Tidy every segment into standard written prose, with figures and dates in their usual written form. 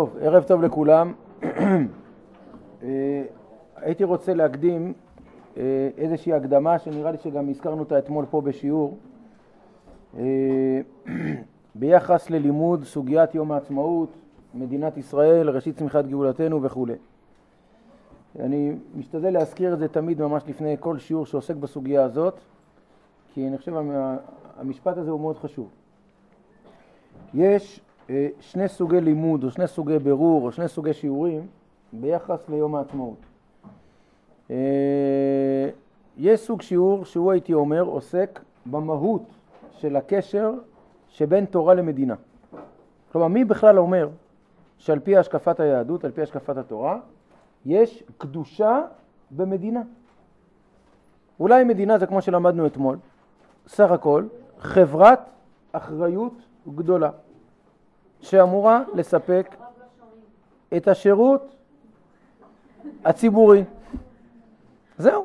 טוב, ערב טוב לכולם. הייתי רוצה להקדים איזושהי הקדמה שנראה לי שגם הזכרנו אותה אתמול פה בשיעור, ביחס ללימוד סוגיית יום העצמאות, מדינת ישראל, ראשית צמיחת גאולתנו וכו'. אני משתדל להזכיר את זה תמיד ממש לפני כל שיעור שעוסק בסוגיה הזאת, כי אני חושב המשפט הזה הוא מאוד חשוב. יש שני סוגי לימוד או שני סוגי ברור או שני סוגי שיעורים ביחס ליום העצמאות. יש סוג שיעור שהוא הייתי אומר עוסק במהות של הקשר שבין תורה למדינה. כלומר, מי בכלל אומר שעל פי השקפת היהדות, על פי השקפת התורה, יש קדושה במדינה? אולי מדינה זה כמו שלמדנו אתמול, סך הכל חברת אחריות גדולה שאמורה לספק את השירות הציבורי. זהו.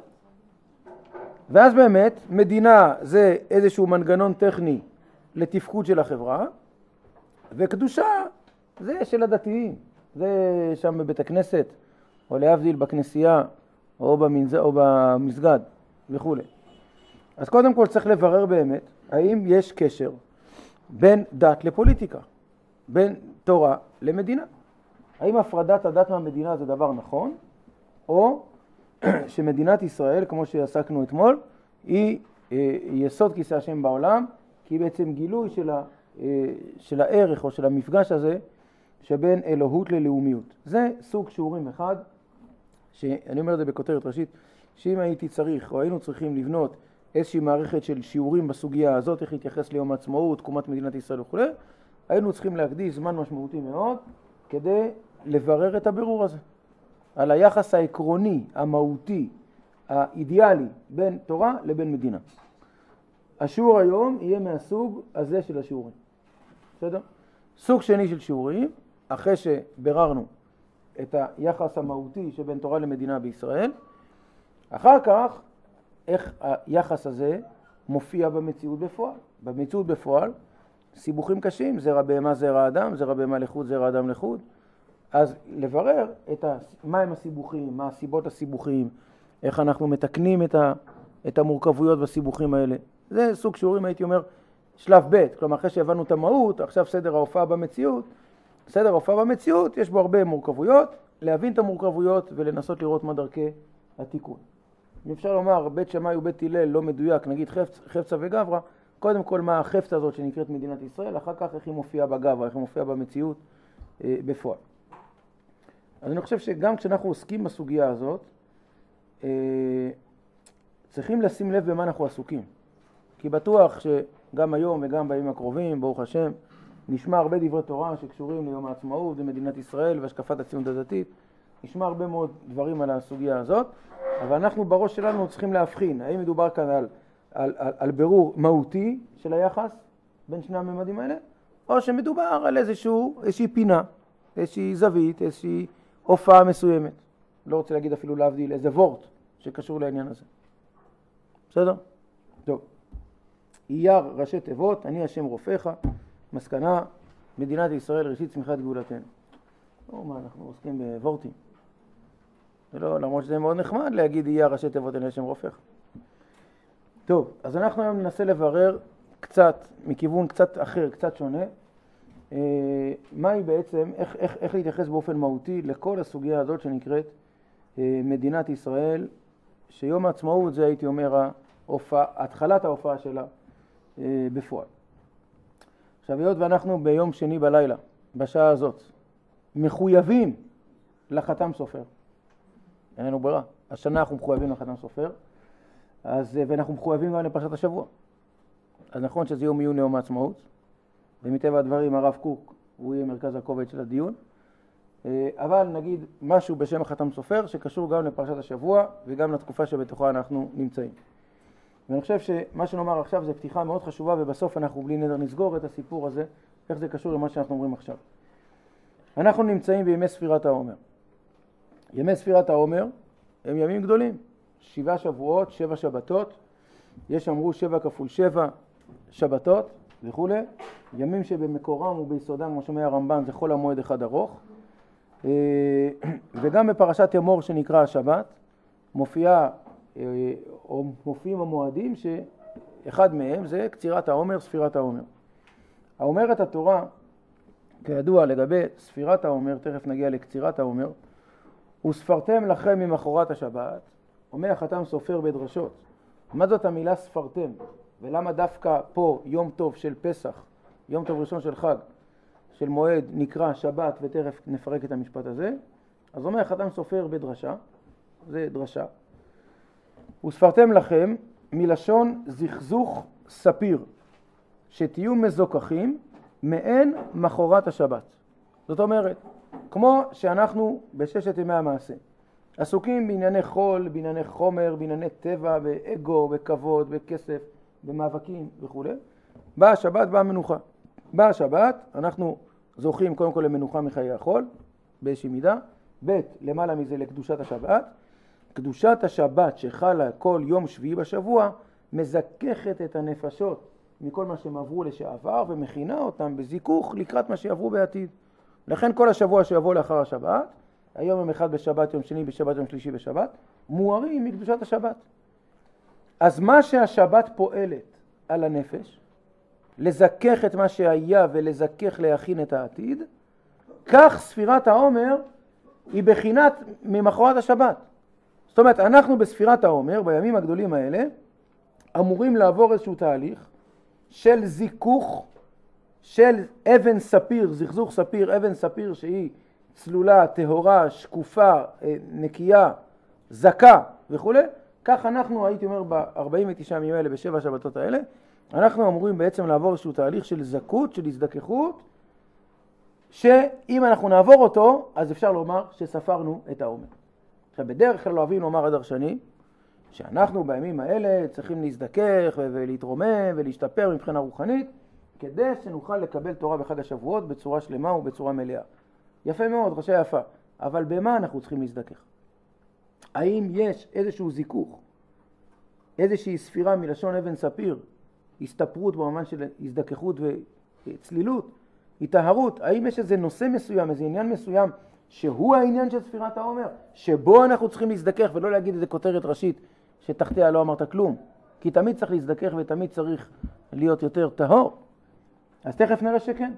ואז באמת מדינה זה איזשהו מנגנון טכני לתפקוד של החברה, וקדושה זה של הדתיים, זה שם בבית הכנסת, או להבדיל בכנסייה, או במסגד וכו'. אז קודם כל צריך לברר באמת, האם יש קשר בין דת לפוליטיקה, בין תורה למדינה. האם הפרדת הדת מהמדינה זה דבר נכון, או שמדינת ישראל, כמו שעסקנו אתמול, היא יסוד כיסא השם בעולם, כי היא בעצם גילוי של הערך או של המפגש הזה שבין אלוהות ללאומיות. זה סוג שיעורים אחד, שאני אומר את זה בכותרת ראשית, שאם הייתי צריך או היינו צריכים לבנות איזושהי מערכת של שיעורים בסוגיה הזאת, איך להתייחס ליום העצמאות, תקומת מדינת ישראל וכו', היינו צריכים להקדיש זמן משמעותי מאוד כדי לברר את הבירור הזה. על היחס העקרוני, המהותי, האידיאלי בין תורה לבין מדינה. השיעור היום יהיה מהסוג הזה של השיעורים. בסדר? סוג שני של שיעורים, אחרי שבררנו את היחס המהותי שבין תורה למדינה בישראל, אחר כך איך היחס הזה מופיע במציאות בפועל. במציאות בפועל, סיבוכים קשים, זרע בהמה זרע אדם, זרע בהמה לחוד, זרע אדם לחוד. אז לברר מה הם הסיבוכים, מה הסיבות הסיבוכים, איך אנחנו מתקנים את המורכבויות בסיבוכים האלה. זה סוג שיעורים, הייתי אומר, שלב ב', כלומר אחרי שהבנו את המהות, עכשיו סדר ההופעה במציאות. סדר ההופעה במציאות יש בו הרבה מורכבויות, להבין את המורכבויות ולנסות לראות מה דרכי התיקון. אפשר לומר, בית שמאי ובית הלל לא מדויק, נגיד חפצה וגברא, קודם כל מה החפצה הזאת שנקראת מדינת ישראל, אחר כך איך היא מופיעה בגברא, איך היא מופיעה במציאות בפועל. אז אני חושב שגם כשאנחנו עוסקים בסוגיה הזאת, צריכים לשים לב במה אנחנו עסוקים. כי בטוח שגם היום וגם בימים הקרובים, ברוך השם, נשמע הרבה דברי תורה שקשורים ליום העצמאות ומדינת ישראל והשקפת הציונות הדתית. נשמע הרבה מאוד דברים על הסוגיה הזאת, אבל אנחנו בראש שלנו צריכים להבחין, האם מדובר כאן על בירור מהותי של היחס בין שני הממדים האלה, או שמדובר על איזושהי פינה, איזושהי זווית, איזושהי הופעה מסוימת. לא רוצה להגיד אפילו להבדיל איזה וורט שקשור לעניין הזה. בסדר? טוב. אייר ראשי תיבות, אני השם רופאך, מסקנה, מדינת ישראל ראשית צמיחת גאולתנו. מה, אנחנו עוסקים בוורטים. ולא, למרות שזה מאוד נחמד להגיד אייר ראשי תיבות, אני השם רופאך. טוב, אז אנחנו היום ננסה לברר קצת, מכיוון קצת אחר, קצת שונה, מהי בעצם, איך להתייחס באופן מהותי לכל הסוגיה הזאת שנקראת מדינת ישראל, שיום העצמאות זה הייתי אומר התחלת ההופעה שלה בפועל. עכשיו היות ואנחנו ביום שני בלילה, בשעה הזאת, מחויבים לחתם סופר. אין לנו ברירה. השנה אנחנו מחויבים לחתם סופר, ואנחנו מחויבים גם לפרשת השבוע. אז נכון שזה יום עיון ליום העצמאות, ומטבע הדברים הרב קוק הוא יהיה מרכז הכובד של הדיון, אבל נגיד משהו בשם החתם סופר שקשור גם לפרשת השבוע וגם לתקופה שבתוכה אנחנו נמצאים. ואני חושב שמה שנאמר עכשיו זה פתיחה מאוד חשובה, ובסוף אנחנו בלי נדר נסגור את הסיפור הזה, איך זה קשור למה שאנחנו אומרים עכשיו. אנחנו נמצאים בימי ספירת העומר. ימי ספירת העומר הם ימים גדולים, 7 שבועות, 7 שבתות, יש אמרו 7 כפול 7 שבתות וכו'. ימים שבמקורם וביסודם, כמו שאומר הרמב"ן, זה חול המועד אחד ארוך. וגם בפרשת אמור שנקרא השבת, מופיעים המועדים שאחד מהם זה קצירת העומר, ספירת העומר. האומרת התורה, כידוע לגבי ספירת העומר, תכף נגיע לקצירת העומר, וספרתם לכם ממחרת השבת, אומר החתם סופר בדרשות. מה זאת המילה ספרתם? ולמה דווקא פה יום טוב של פסח, יום טוב ראשון של חג, של מועד נקרא שבת, ותכף נפרק את המשפט הזה? אז אומר החתם סופר בדרשה, זה דרשה. וספרתם לכם מלשון זכזוך ספיר, שתהיו מזוכחים מעין מחרת השבת. זאת אומרת, כמו שאנחנו בששת ימי המעשה, עסוקים בענייני חול, בענייני חומר, בענייני טבע, באגו, בכבוד, בכסף, במאבקים וכו'. באה השבת, באה מנוחה. באה השבת, אנחנו זוכים קודם כל למנוחה מחיי החול, באיזושהי מידה. ב' למעלה מזה לקדושת השבת. קדושת השבת שחלה כל יום שביעי בשבוע, מזככת את הנפשות מכל מה שהם עברו לשעבר, ומכינה אותם בזיכוך לקראת מה שיעברו בעתיד. לכן כל השבוע שיבוא לאחר השבת, היום יום אחד בשבת, יום שני בשבת, יום שלישי בשבת, מוארים מקדושת השבת. אז מה שהשבת פועלת על הנפש, לזכך את מה שהיה ולזכך להכין את העתיד, כך ספירת העומר היא בחינת ממחרת השבת. זאת אומרת, אנחנו בספירת העומר, בימים הגדולים האלה, אמורים לעבור איזשהו תהליך של זיכוך, של אבן ספיר, זכזוך ספיר, אבן ספיר שהיא צלולה, טהורה, שקופה, נקייה, זכה וכו'. כך אנחנו, הייתי אומר, ב-49 ימים האלה, בשבע השבתות האלה, אנחנו אמורים בעצם לעבור איזשהו תהליך של זכות, של הזדככות, שאם אנחנו נעבור אותו, אז אפשר לומר שספרנו את העומר. עכשיו, בדרך כלל אוהבים לומר הדרשנים, שאנחנו בימים האלה צריכים להזדכך ולהתרומם ולהשתפר מבחינה רוחנית, כדי שנוכל לקבל תורה בחג השבועות בצורה שלמה ובצורה מלאה. יפה מאוד, דרשה יפה. אבל במה אנחנו צריכים להזדכך? האם יש איזשהו זיכוך, איזושהי ספירה מלשון אבן ספיר, הסתפרות במובן של הזדככות וצלילות, התאהרות? האם יש איזה נושא מסוים, איזה עניין מסוים, שהוא העניין של ספירת העומר, שבו אנחנו צריכים להזדכך ולא להגיד איזה כותרת ראשית שתחתיה לא אמרת כלום? כי תמיד צריך להזדכך ותמיד צריך להיות יותר טהור. אז תכף נראה שכן.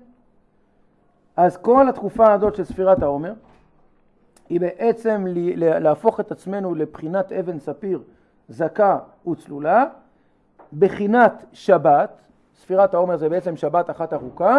אז כל התקופה הזאת של ספירת העומר, היא בעצם להפוך את עצמנו לבחינת אבן ספיר, זכה וצלולה, בחינת שבת. ספירת העומר זה בעצם שבת אחת ארוכה,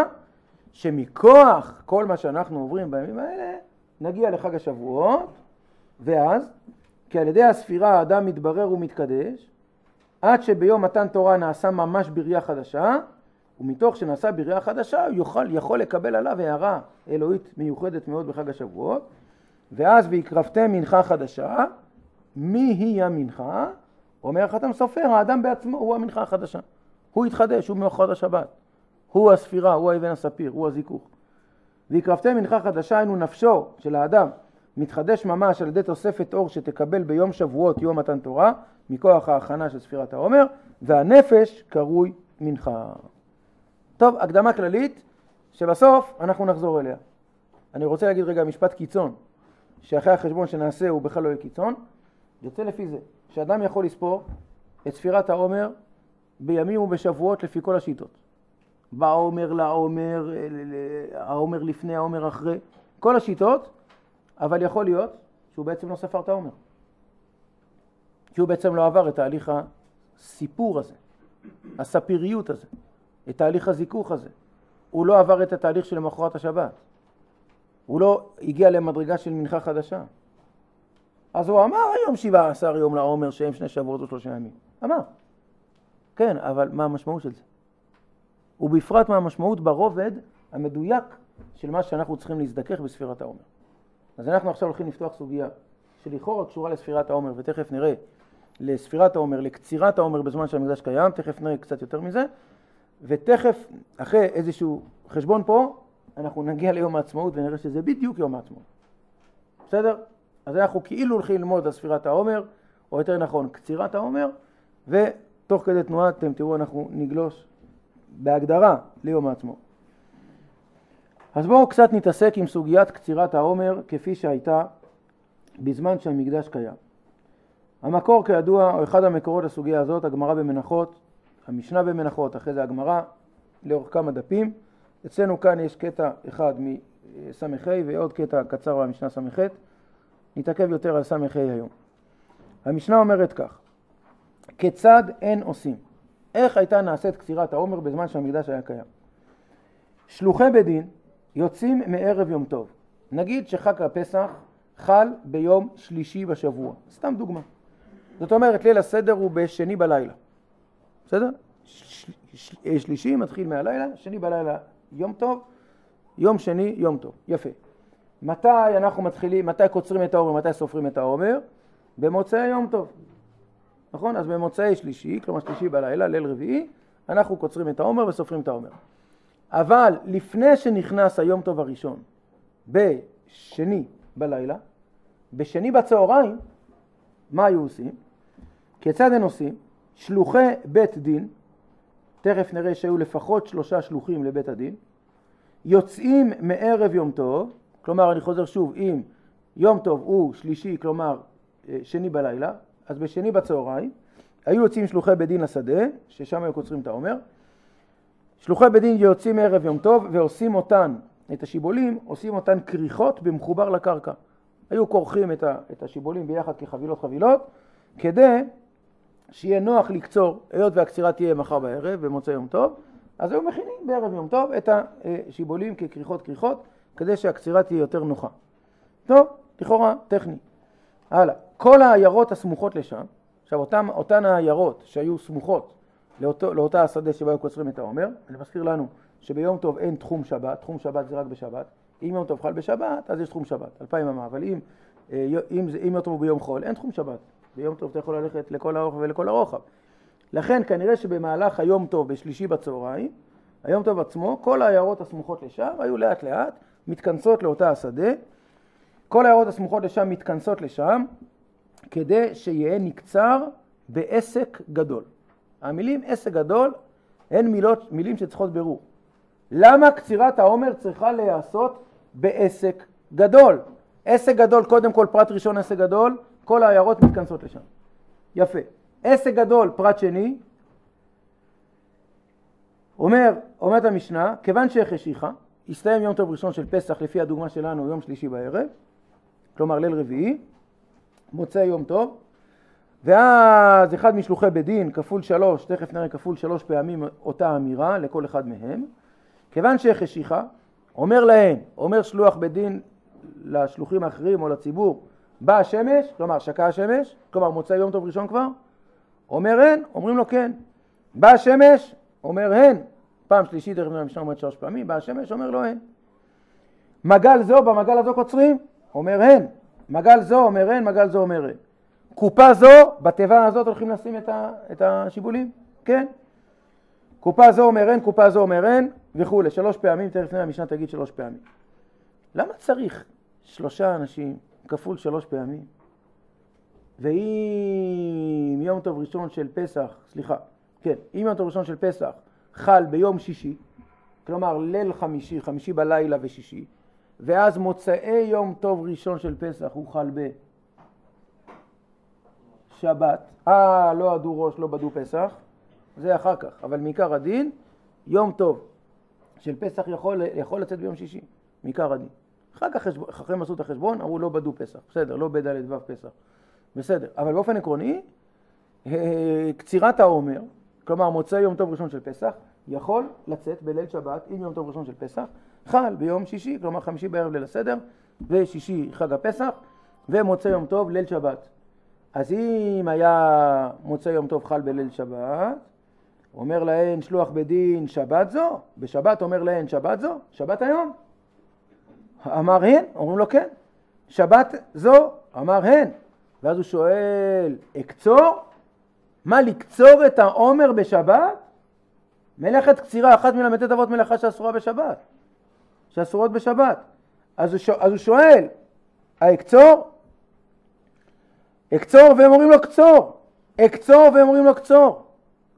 שמכוח כל מה שאנחנו עוברים בימים האלה, נגיע לחג השבועות, ואז, כי על ידי הספירה האדם מתברר ומתקדש, עד שביום מתן תורה נעשה ממש בריאה חדשה, ומתוך שנעשה בריאה חדשה, הוא יכול לקבל עליו הערה אלוהית מיוחדת מאוד בחג השבועות, ואז ויקרבתם מנחה חדשה. מי היא המנחה? אומר החתם סופר, האדם בעצמו הוא המנחה החדשה. הוא התחדש, הוא ממחרת השבת. הוא הספירה, הוא האבן הספיר, הוא הזיכוך. ויקרבתם מנחה חדשה, היינו נפשו של האדם, מתחדש ממש על ידי תוספת אור שתקבל ביום שבועות, יום מתן תורה, מכוח ההכנה של ספירת העומר, והנפש קרוי מנחה. טוב, הקדמה כללית, שבסוף אנחנו נחזור אליה. אני רוצה להגיד רגע משפט קיצון, שאחרי החשבון שנעשה הוא בכלל לא יהיה קיצון. יוצא לפי זה, שאדם יכול לספור את ספירת העומר בימים ובשבועות לפי כל השיטות. בעומר, לעומר, העומר לפני, העומר אחרי, כל השיטות, אבל יכול להיות שהוא בעצם לא ספר את העומר. שהוא בעצם לא עבר את תהליך הסיפור הזה, הספיריות הזה, את תהליך הזיכוך הזה. הוא לא עבר את התהליך של מחרת השבת. הוא לא הגיע למדרגה של מנחה חדשה. אז הוא אמר היום 17 יום לעומר שהם 2 שבועות או 3 ימים. אמר. כן, אבל מה המשמעות של זה? ובפרט מה המשמעות ברובד המדויק של מה שאנחנו צריכים להזדכך בספירת העומר. אז אנחנו עכשיו הולכים לפתוח סוגיה שלכאורה קשורה לספירת העומר, ותכף נראה לספירת העומר, לקצירת העומר בזמן שהמקדש קיים, תכף נראה קצת יותר מזה, ותכף אחרי איזשהו חשבון פה, אנחנו נגיע ליום העצמאות ונראה שזה בדיוק יום העצמאות. בסדר? אז אנחנו כאילו הולכים ללמוד על ספירת העומר, או יותר נכון, קצירת העומר, ותוך כדי תנועה, אתם תראו, אנחנו נגלוש בהגדרה ליום העצמאות. אז בואו קצת נתעסק עם סוגיית קצירת העומר כפי שהייתה בזמן שהמקדש קיים. המקור כידוע, או אחד המקורות לסוגיה הזאת, הגמרא במנחות, המשנה במנחות, אחרי זה הגמרא, לאורך כמה דפים. אצלנו כאן יש קטע אחד מסמכי ועוד קטע קצר במשנה סמכת. נתעכב יותר על סמכי היום. המשנה אומרת כך, כיצד אין עושים? איך הייתה נעשית קצירת העומר בזמן שהמקדש היה קיים? שלוחי בית דין יוצאים מערב יום טוב. נגיד שחג הפסח חל ביום שלישי בשבוע. סתם דוגמה. זאת אומרת, ליל הסדר הוא בשני בלילה. בסדר? שלישי מתחיל מהלילה, שני בלילה יום טוב, יום שני יום טוב. יפה. מתי אנחנו מתחילים, מתי קוצרים את העומר, מתי סופרים את העומר? במוצאי יום טוב. נכון? אז במוצאי שלישי, כלומר שלישי בלילה, ליל רביעי, אנחנו קוצרים את העומר וסופרים את העומר. אבל לפני שנכנס היום טוב הראשון, בשני בלילה, בשני בצהריים, מה היו עושים? כיצד הם עושים? שלוחי בית דין, תכף נראה שהיו לפחות 3 שלוחים לבית הדין, יוצאים מערב יום טוב, כלומר אני חוזר שוב, אם יום טוב הוא שלישי, כלומר שני בלילה, אז בשני בצהריים, היו יוצאים שלוחי בית דין לשדה, ששם היו קוצרים את העומר, שלוחי בית דין יוצאים מערב יום טוב ועושים אותן, את השיבולים, עושים אותן כריכות במחובר לקרקע. היו כורכים את השיבולים ביחד כחבילות, כדי שיהיה נוח לקצור, היות והקצירה תהיה מחר בערב, במוצאי יום טוב, אז היו מכינים בערב יום טוב את השיבולים ככריכות, כדי שהקצירה תהיה יותר נוחה. טוב, לכאורה טכני. הלאה, כל העיירות הסמוכות לשם, עכשיו אותן העיירות שהיו סמוכות לאותה השדה שבה היו קוצרים את העומר, אני מזכיר לנו שביום טוב אין תחום שבת, תחום שבת זה רק בשבת, אם יום טוב חל בשבת, אז יש תחום שבת, 2000 אמה, אבל אם יום טוב הוא ביום חול, אין תחום שבת. ביום טוב אתה יכול ללכת לכל האורך ולכל הרוחב. לכן כנראה שבמהלך היום טוב בשלישי בצהריים, היום טוב עצמו, כל העיירות הסמוכות לשם היו לאט לאט מתכנסות לאותה השדה. כל העיירות הסמוכות לשם מתכנסות לשם, כדי שיהיה נקצר בעסק גדול. המילים עסק גדול הן מילים שצריכות ברור. למה קצירת העומר צריכה להיעשות בעסק גדול? עסק גדול, קודם כל פרט ראשון עסק גדול, כל העיירות מתכנסות לשם. יפה. עסק גדול, פרט שני, אומרת המשנה, כיוון שהחשיכה, הסתיים יום טוב ראשון של פסח לפי הדוגמה שלנו יום שלישי בערב, כלומר ליל רביעי, מוצא יום טוב, ואז אחד משלוחי בית דין כפול 3, תכף נראה כפול 3 פעמים אותה אמירה לכל אחד מהם, כיוון שהחשיכה, אומר שלוח בית דין לשלוחים האחרים או לציבור, באה השמש, כלומר שקעה השמש, כלומר מוצא יום טוב ראשון כבר, אומר הן, אומרים לו כן. באה השמש, אומר הן, פעם שלישית, תכף המשנה אומרת 3 פעמים, באה השמש, אומר לו הן. מגל זו, במגל הזו קוצרים, אומר הן. מגל זו, אומר הן, מגל זו, אומר הן. קופה זו, בתיבה הזאת הולכים לשים את השיבולים, כן. קופה זו אומר הן, קופה זו אומר הן, וכו'. 3 פעמים, תכף המשנה תגיד 3 פעמים. למה צריך 3 אנשים כפול 3 פעמים? ואם יום טוב ראשון של פסח, אם יום טוב ראשון של פסח חל ביום שישי, כלומר ליל חמישי, חמישי בלילה ושישי, ואז מוצאי יום טוב ראשון של פסח הוא חל בשבת, לא עדו ראש, לא בדו פסח, זה אחר כך, אבל מעיקר הדין, יום טוב של פסח יכול לצאת ביום שישי, מעיקר הדין. אחר כך חכמים עשו את החשבון, אמרו לא בדו פסח, בסדר, לא בד' ו' פסח, בסדר. אבל באופן עקרוני, קצירת העומר, כלומר מוצאי יום טוב ראשון של פסח, יכול לצאת בליל שבת, אם יום טוב ראשון של פסח, חל ביום שישי, כלומר חמישי בערב ליל הסדר, ושישי חג הפסח, ומוצאי יום טוב ליל שבת. אז אם היה מוצאי יום טוב חל בליל שבת, אומר להן שלוח בית דין שבת זו, בשבת אומר להן שבת זו, שבת היום. אמר הן, אומרים לו כן. שבת זו, אמר הן. ואז הוא שואל, אקצור? מה לקצור את העומר בשבת? מלאכת קצירה, אחת מל"ט אבות מלאכה שאסורה בשבת. שאסורות בשבת. אז הוא שואל, האקצור? אקצור והם אומרים לו קצור. אקצור והם אומרים לו קצור.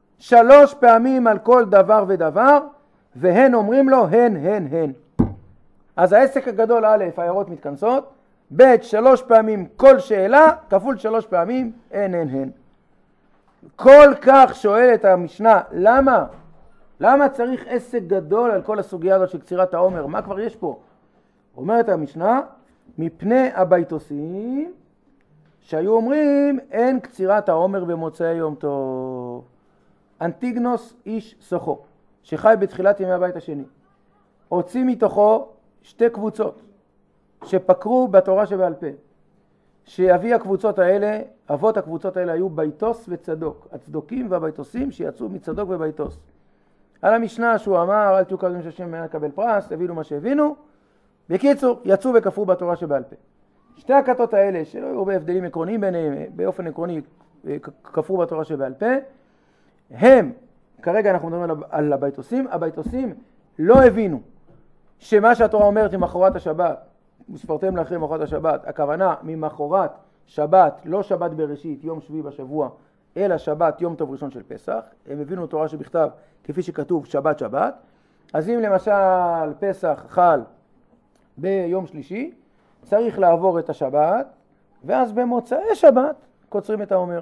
3 פעמים על כל דבר ודבר, והן אומרים לו הן, הן, הן. אז העסק הגדול א', העיירות מתכנסות, ב' 3 פעמים כל שאלה, כפול 3 פעמים, הן. כל כך שואלת המשנה, למה צריך עסק גדול על כל הסוגיה הזאת של קצירת העומר? מה כבר יש פה? אומרת המשנה, מפני הביתוסים שהיו אומרים אין קצירת העומר במוצאי יום טוב. אנטיגנוס איש סוחו, שחי בתחילת ימי הבית השני, הוציא מתוכו 2 קבוצות שפקרו בתורה שבעל פה, שאבי הקבוצות האלה, אבות הקבוצות האלה היו ביתוס וצדוק, הצדוקים והביתוסים שיצאו מצדוק וביתוס. על המשנה שהוא אמר, אל תהיו קרבים שהשם ממנה לקבל פרס, הבינו מה שהבינו. בקיצור, יצאו וכפרו בתורה שבעל פה. 2 הכתות האלה, שלא היו הרבה הבדלים עקרוניים ביניהם, באופן עקרוני כפרו בתורה שבעל פה, הם, כרגע אנחנו מדברים על הביתוסים, הביתוסים לא הבינו שמה שהתורה אומרת ממחרת השבת, וספרתם לאחרי מחרת השבת, הכוונה ממחרת שבת, לא שבת בראשית, יום שביעי בשבוע, אלא שבת, יום טוב ראשון של פסח. הם הבינו תורה שבכתב כפי שכתוב שבת שבת. אז אם למשל פסח חל ביום שלישי, צריך לעבור את השבת, ואז במוצאי שבת קוצרים את העומר.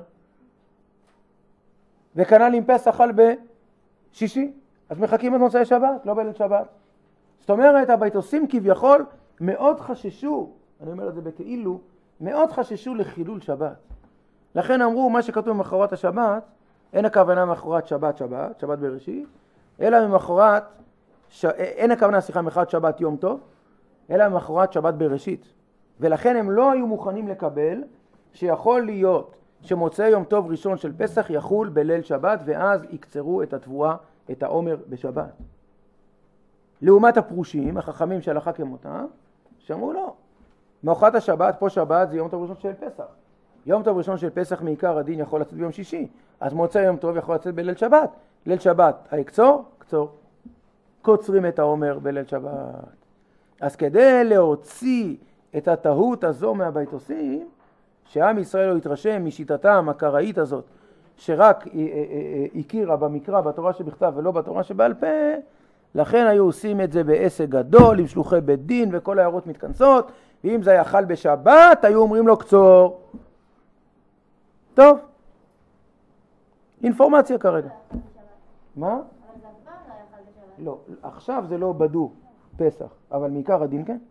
וכנ"ל אם פסח חל בשישי, אז מחכים את מוצאי שבת, לא בליל שבת. זאת אומרת, הביתוסים כביכול מאוד חששו, אני אומר את זה בכאילו, מאוד חששו לחילול שבת. לכן אמרו, מה שכתוב ממחרת השבת, אין הכוונה ממחרת שבת בראשית, אלא ממחרת, אין הכוונה ממחרת שבת יום טוב, אלא ממחרת שבת בראשית. ולכן הם לא היו מוכנים לקבל שיכול להיות שמוצאי יום טוב ראשון של פסח יחול בליל שבת, ואז יקצרו את התבואה, את העומר בשבת. לעומת הפרושים, החכמים של הלכה כמותם, שאמרו לא, מאוחת השבת, פה שבת זה יום טוב ראשון של פסח. יום טוב ראשון של פסח מעיקר הדין יכול לצאת ביום שישי, אז מוצאי יום טוב יכול לצאת בליל שבת. ליל שבת, קצור, קוצרים את העומר בליל שבת. אז כדי להוציא את הטעות הזו מהביתוסים, שעם ישראל לא יתרשם משיטתם הקראית הזאת, שרק הכירה במקרא, בתורה שבכתב ולא בתורה שבעל פה, לכן היו עושים את זה בעסק גדול, עם שלוחי בית דין וכל העיירות מתכנסות, ואם זה היה חל בשבת, היו אומרים לו קצור. טוב, אינפורמציה כרגע. מה? לא, עכשיו זה לא בדו פסח, אבל מעיקר הדין כן.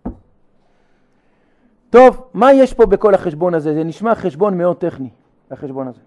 טוב, מה יש פה בכל החשבון הזה? זה נשמע חשבון מאוד טכני, החשבון הזה.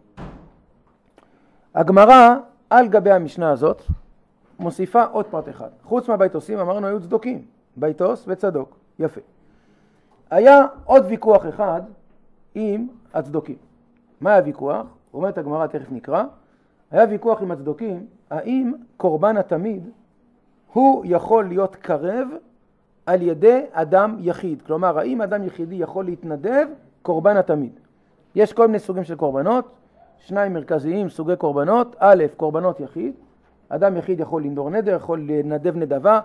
הגמרא על גבי המשנה הזאת מוסיפה עוד פרט אחד. חוץ מהביתוסים אמרנו היו צדוקים, ביתוס וצדוק, יפה. היה עוד ויכוח אחד עם הצדוקים. מה היה ויכוח? אומרת הגמרא, תכף נקרא. היה ויכוח עם הצדוקים, האם קורבן התמיד הוא יכול להיות קרב על ידי אדם יחיד. כלומר, האם אדם יחידי יכול להתנדב קורבן התמיד. יש כל מיני סוגים של קורבנות, 2 מרכזיים סוגי קורבנות. א', קורבנות יחיד. אדם יחיד יכול לנדור נדר, יכול לנדב נדבה,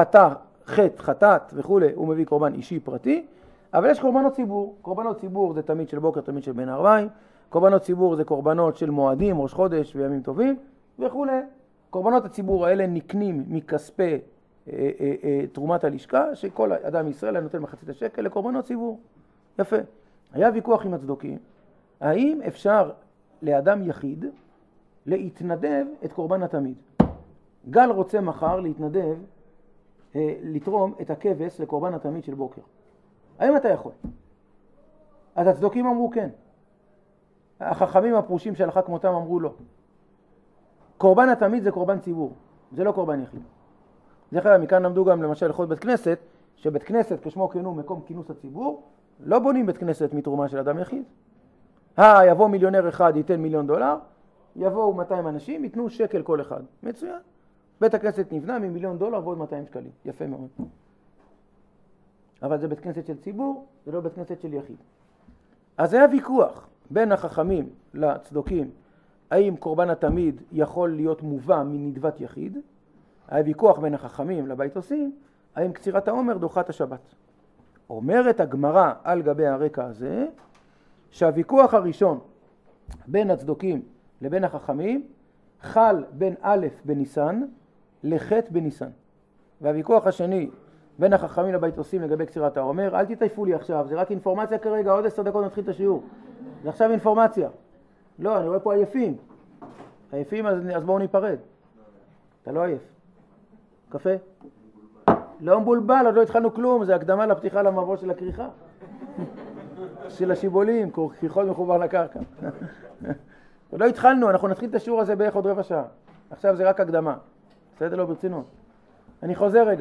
חטאת וכו', הוא מביא קורבן אישי פרטי. אבל יש קורבנות ציבור. קורבנות ציבור זה תמיד של בוקר, תמיד של בין הערביים. קורבנות ציבור זה קורבנות של מועדים, ראש חודש וימים טובים וכו'. קורבנות הציבור האלה נקנים מכספי תרומת הלשכה, שכל אדם ישראל נותן מחצית השקל לקורבנות ציבור. יפה. היה ויכוח עם הצדוקים, האם אפשר לאדם יחיד להתנדב את קורבן התמיד? גל רוצה מחר להתנדב, לתרום את הכבש לקורבן התמיד של בוקר. האם אתה יכול? אז הצדוקים אמרו כן. החכמים הפרושים של הלכה כמותם אמרו לא. קורבן התמיד זה קורבן ציבור, זה לא קורבן יחיד. דרך אגב, מכאן למדו גם למשל הלכות בית כנסת, שבית כנסת כשמו כן הוא מקום כינוס הציבור, לא בונים בית כנסת מתרומה של אדם יחיד. יבוא מיליונר אחד ייתן $1,000,000, יבואו 200 אנשים, ייתנו שקל כל אחד. מצוין. בית הכנסת נבנה מ$1,000,000 ועוד 200 שקלים. יפה מאוד. אבל זה בית כנסת של ציבור, זה לא בית כנסת של יחיד. אז היה ויכוח בין החכמים לצדוקים, האם קורבן התמיד יכול להיות מובא מנדבת יחיד. היה ויכוח בין החכמים לביתוסים, האם קצירת העומר דוחת השבת. אומרת הגמרא על גבי הרקע הזה, שהוויכוח הראשון בין הצדוקים לבין החכמים חל בין א' בניסן לח' בניסן. והוויכוח השני בין החכמים לבית עושים לגבי קצירת העומר. אל תתעייפו לי עכשיו, זה רק אינפורמציה כרגע, עוד 10 דקות נתחיל את השיעור. זה עכשיו אינפורמציה. לא, אני רואה פה עייפים. עייפים, אז בואו ניפרד. אתה לא עייף. קפה? לא מבולבל, עוד לא התחלנו כלום, זה הקדמה לפתיחה למבוא של הכריכה. של השיבולים, כריכות מחובר לקרקע. עוד לא התחלנו, אנחנו נתחיל את השיעור הזה בערך עוד רבע שעה. עכשיו זה רק הקדמה. בסדר? לא ברצינות. אני חוזר רגע.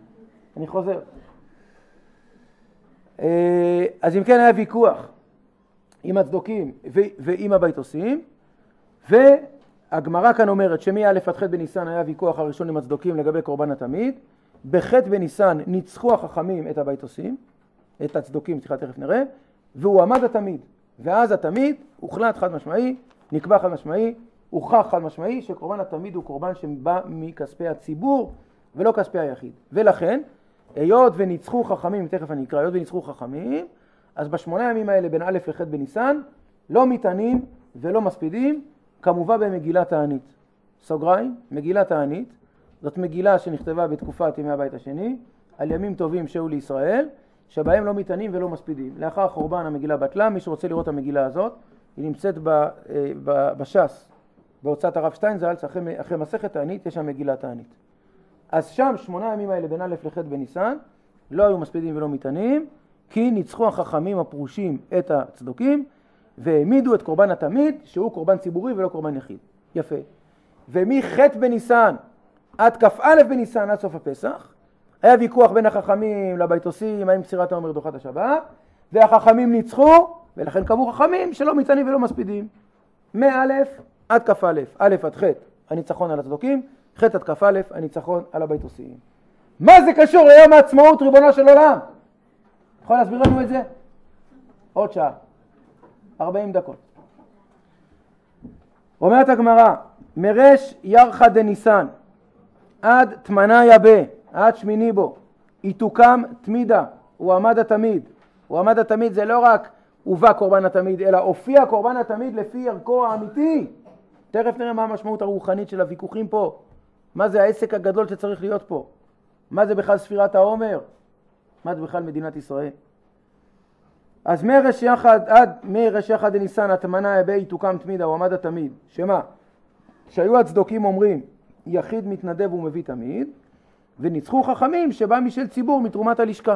אז אם כן היה ויכוח עם הצדוקים ועם הבית עושים, והגמרא כאן אומרת שמי א' עד ח' בניסן היה ויכוח הראשון עם הצדוקים לגבי קורבן התמיד, בח' בניסן ניצחו החכמים את הבית עושים, את הצדוקים, תכף נראה, והוא עמד התמיד, ואז התמיד הוחלט חד משמעי, נקבע חד משמעי, הוכח חד משמעי שקורבן התמיד הוא קורבן שבא מכספי הציבור ולא כספי היחיד. ולכן, היות וניצחו חכמים, תכף אני אקרא, היות וניצחו חכמים, אז בשמונה ימים האלה בין א' לח' בניסן, לא מתענים ולא מספידים, כמובן במגילת תענית. סוגריים, מגילת תענית, זאת מגילה שנכתבה בתקופת ימי הבית השני, על ימים טובים שהיו לישראל, שבהם לא מתענים ולא מספידים. לאחר חורבן המגילה בטלה, מי שרוצה לראות המגילה הזאת, היא נמצאת בש"ס, בהוצאת הרב שטיינזלץ, אחרי מסכת תענית, יש שם מגילת תענית. אז שם 8 ימים האלה בין א' לח' בניסן, לא היו מספידים ולא מתענים, כי ניצחו החכמים הפרושים את הצדוקים, והעמידו את קורבן התמיד, שהוא קורבן ציבורי ולא קורבן יחיד. יפה. ומח' בניסן עד כ"א בניסן עד סוף הפסח, היה ויכוח בין החכמים לבית עושים, האם קצירת העומר דוחת השבת, והחכמים ניצחו, ולכן קבעו חכמים שלא מתענים ולא מספידים. מא' עד כ"א, א' עד ח' הניצחון על הצדוקים, ח' עד כ"א הניצחון על הבית עושים. מה זה קשור ליום העצמאות ריבונו של עולם? יכול להסביר לנו את זה? עוד שעה, 40 דקות. אומרת הגמרא, מרש ירחא דניסן עד תמניה בה, עד שמיני בו, היא תוקם תמידה, הוא עמד התמיד. הוא עמד התמיד זה לא רק הובא קורבן התמיד, אלא הופיע קורבן התמיד לפי ערכו האמיתי. תכף נראה מה המשמעות הרוחנית של הוויכוחים פה. מה זה העסק הגדול שצריך להיות פה? מה זה בכלל ספירת העומר? מה זה בכלל מדינת ישראל? אז מרש יחד דניסן התמנה בה תוקם תמידה, הוא עמד התמיד. שמה? שהיו הצדוקים אומרים, יחיד מתנדב ומביא תמיד, וניצחו חכמים שבא משל ציבור מתרומת הלשכה.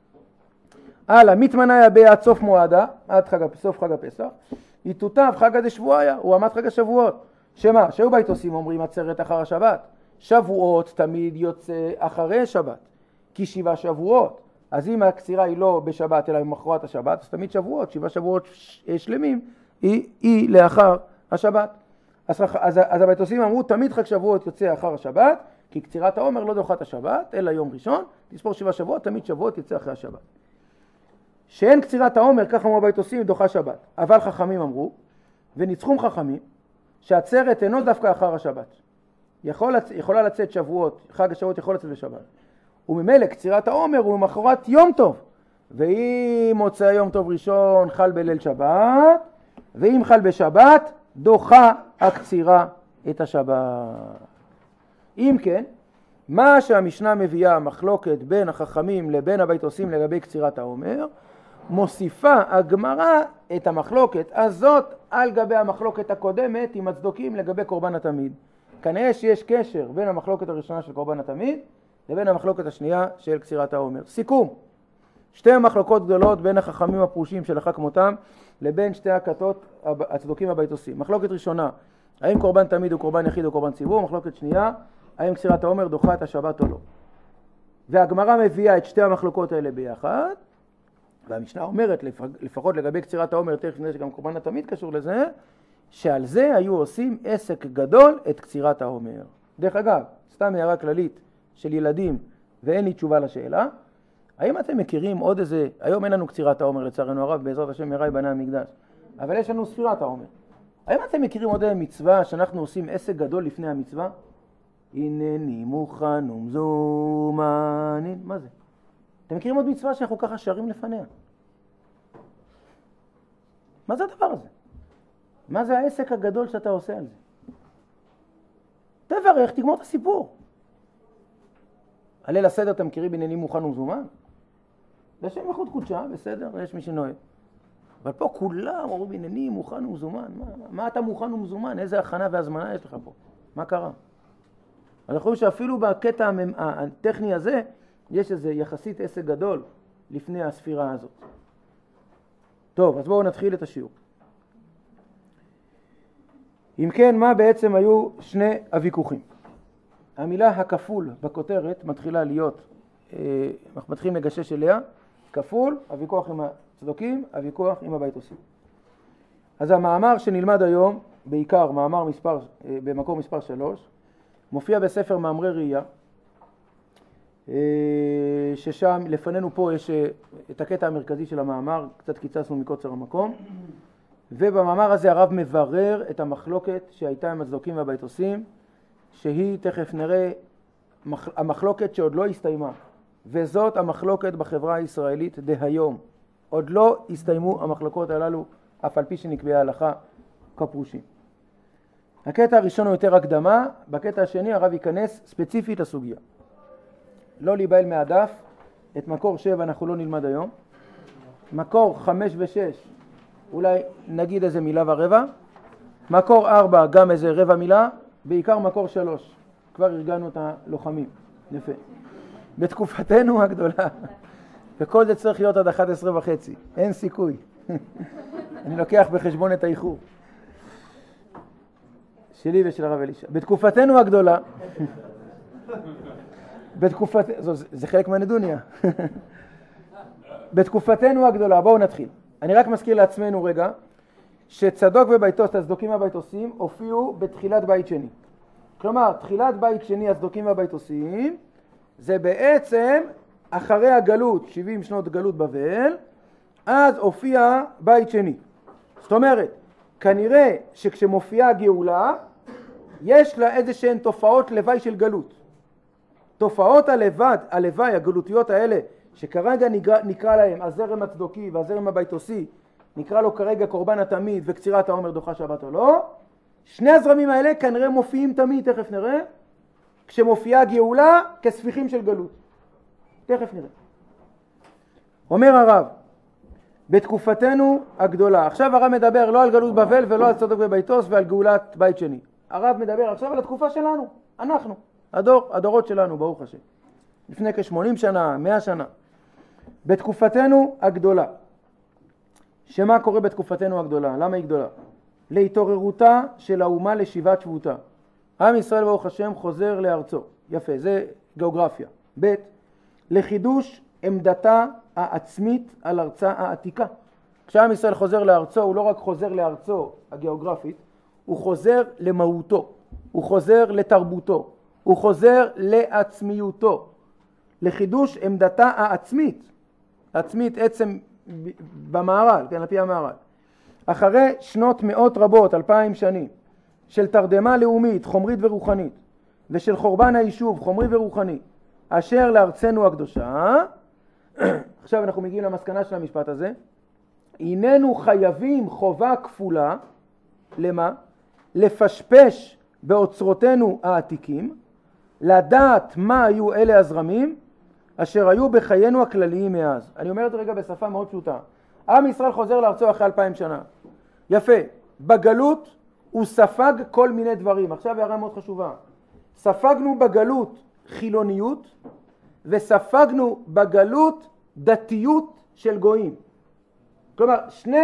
הלאה, מתמנה בה עד סוף מועדה, עד סוף חג הפסח, יתותב חג הדשבועיה, הוא עמד חג השבועות. שמה? שהיו בית עושים אומרים עצרת אחר השבת. שבועות תמיד יוצא אחרי שבת, כי 7 שבועות. אז אם הקצירה היא לא בשבת אלא במחרת השבת, אז תמיד שבועות, 7 שבועות שלמים, היא לאחר השבת. אז הבית עושים אמרו, תמיד חג שבועות יוצא אחר השבת, כי קצירת העומר לא דוחת השבת, אלא יום ראשון, תספור 7 שבועות, תמיד שבועות יוצא אחרי השבת. שאין קצירת העומר, כך אמרו הבית עושים, דוחה שבת. אבל חכמים אמרו, וניצחום חכמים, שהעצרת אינו דווקא אחר השבת. יכולה לצאת שבועות, חג השבועות יכול לצאת בשבת. וממילא קצירת העומר הוא ממחרת יום טוב. ואם מוצא יום טוב ראשון חל בליל שבת, ואם חל בשבת, דוחה הקצירה את השבת. אם כן, מה שהמשנה מביאה מחלוקת בין החכמים לבין הבית עושים לגבי קצירת העומר, מוסיפה הגמרא את המחלוקת הזאת על גבי המחלוקת הקודמת עם הצדוקים לגבי קורבן התמיד. כנראה שיש קשר בין המחלוקת הראשונה של קורבן התמיד לבין המחלוקת השנייה של קצירת העומר. סיכום, 2 מחלוקות גדולות בין החכמים הפרושים של אחר כמותם לבין 2 הכתות הצדוקים הבית עושים. מחלוקת ראשונה, האם קורבן תמיד הוא קורבן יחיד או קורבן ציבור? מחלוקת שנייה, האם קצירת העומר דוחה את השבת או לא. והגמרא מביאה את 2 המחלוקות האלה ביחד, והמשנה אומרת, לפחות לגבי קצירת העומר, תכף נראה שגם קורבן התמיד קשור לזה, שעל זה היו עושים עסק גדול את קצירת העומר. דרך אגב, סתם הערה כללית של ילדים, ואין לי תשובה לשאלה, האם אתם מכירים עוד איזה, היום אין לנו קצירת העומר לצערנו הרב, בעזרת השם מראי בנה המקדש, אבל יש לנו ספירת העומר. האם אתם מכירים עוד איזה מצווה שאנחנו עושים עסק גדול לפני המצווה? הנני מוכן ומזומן, מה זה? אתם מכירים עוד מצווה שאנחנו ככה שרים לפניה? מה זה הדבר הזה? מה זה העסק הגדול שאתה עושה על זה? תברך, תגמור את הסיפור. הליל הסדר אתם מכירים בעניינים מוכן ומזומן? לשם ייחוד קודשה, בסדר, יש מי שנוהג. אבל פה כולם אמרו בעניינים מוכן ומזומן. מה אתה מוכן ומזומן? איזה הכנה והזמנה יש לך פה? מה קרה? אנחנו חושבים שאפילו בקטע הטכני הזה, יש איזה יחסית הישג גדול לפני הספירה הזאת. טוב, אז בואו נתחיל את השיעור. אם כן, מה בעצם היו שני הוויכוחים? המילה הכפול בכותרת מתחילה להיות, אנחנו מתחילים לגשש אליה, כפול, הוויכוח עם הצדוקים, הוויכוח עם הבית עושים. אז המאמר שנלמד היום, בעיקר מאמר במקור מספר 3, מופיע בספר מאמרי ראייה, ששם לפנינו פה יש את הקטע המרכזי של המאמר, קצת קיצצנו מקוצר המקום, ובמאמר הזה הרב מברר את המחלוקת שהייתה עם הצדוקים והבית עושים, שהיא תכף נראה המחלוקת שעוד לא הסתיימה, וזאת המחלוקת בחברה הישראלית דהיום. עוד לא הסתיימו המחלוקות הללו, אף על פי שנקבעה ההלכה כפרושים. הקטע הראשון הוא יותר הקדמה, בקטע השני הרב ייכנס ספציפית לסוגיה. לא להיבהל מהדף, את מקור 7 אנחנו לא נלמד היום. מקור 5 ו6 אולי נגיד איזה מילה ורבע. מקור 4 גם איזה רבע מילה, בעיקר מקור 3. כבר ארגנו את הלוחמים. יפה. בתקופתנו הגדולה, וכל זה צריך להיות עד 11:30, אין סיכוי. אני לוקח בחשבון את האיחור. שלי ושל הרב אלישע. בתקופתנו הגדולה, זה חלק מהנדוניה. בתקופתנו הגדולה, בואו נתחיל. אני רק מזכיר לעצמנו רגע, שצדוק וביתוס, הצדוקים והביתוסים, הופיעו בתחילת בית שני. כלומר, תחילת בית שני, הצדוקים והביתוסים, זה בעצם אחרי הגלות, 70 שנות גלות בבל, אז הופיע בית שני. זאת אומרת, כנראה שכשמופיעה הגאולה, יש לה איזה שהן תופעות לוואי של גלות. תופעות הלוואי, הגלותיות האלה, שכרגע נקרא להם הזרם הצדוקי והזרם הביתוסי, נקרא לו כרגע קורבן התמיד וקצירת העומר דוחה שבת או לא, שני הזרמים האלה כנראה מופיעים תמיד, תכף נראה, כשמופיעה הגאולה כספיחים של גלות. תכף נראה. אומר הרב, בתקופתנו הגדולה, עכשיו הרב מדבר לא על גלות בבל ולא על צדוק וביתוס ועל גאולת בית שני. הרב מדבר עכשיו על התקופה שלנו, אנחנו, הדורות שלנו, ברוך השם. לפני כ-80 שנה, 100 שנה. בתקופתנו הגדולה. שמה קורה בתקופתנו הגדולה? למה היא גדולה? להתעוררותה של האומה לשיבת שבותה. עם ישראל ברוך השם חוזר לארצו. יפה, זה גיאוגרפיה. ב' לחידוש עמדתה העצמית על ארצה העתיקה. כשעם ישראל חוזר לארצו, הוא לא רק חוזר לארצו הגיאוגרפית, הוא חוזר למהותו, הוא חוזר לתרבותו, הוא חוזר לעצמיותו. לחידוש עמדתה העצמית, עצמית עצם במערל, כן, לפי המערל. אחרי שנות מאות רבות, 2000 שנים, של תרדמה לאומית, חומרית ורוחנית, ושל חורבן היישוב, חומרי ורוחני, אשר לארצנו הקדושה, עכשיו אנחנו מגיעים למסקנה של המשפט הזה, איננו חייבים חובה כפולה, למה? לפשפש באוצרותינו העתיקים, לדעת מה היו אלה הזרמים, אשר היו בחיינו הכלליים מאז. אני אומר את זה רגע בשפה מאוד פשוטה. עם ישראל חוזר לארצו אחרי 2000 שנה. יפה. בגלות הוא ספג כל מיני דברים. עכשיו הערה מאוד חשובה. ספגנו בגלות חילוניות, וספגנו בגלות דתיות של גויים. כלומר,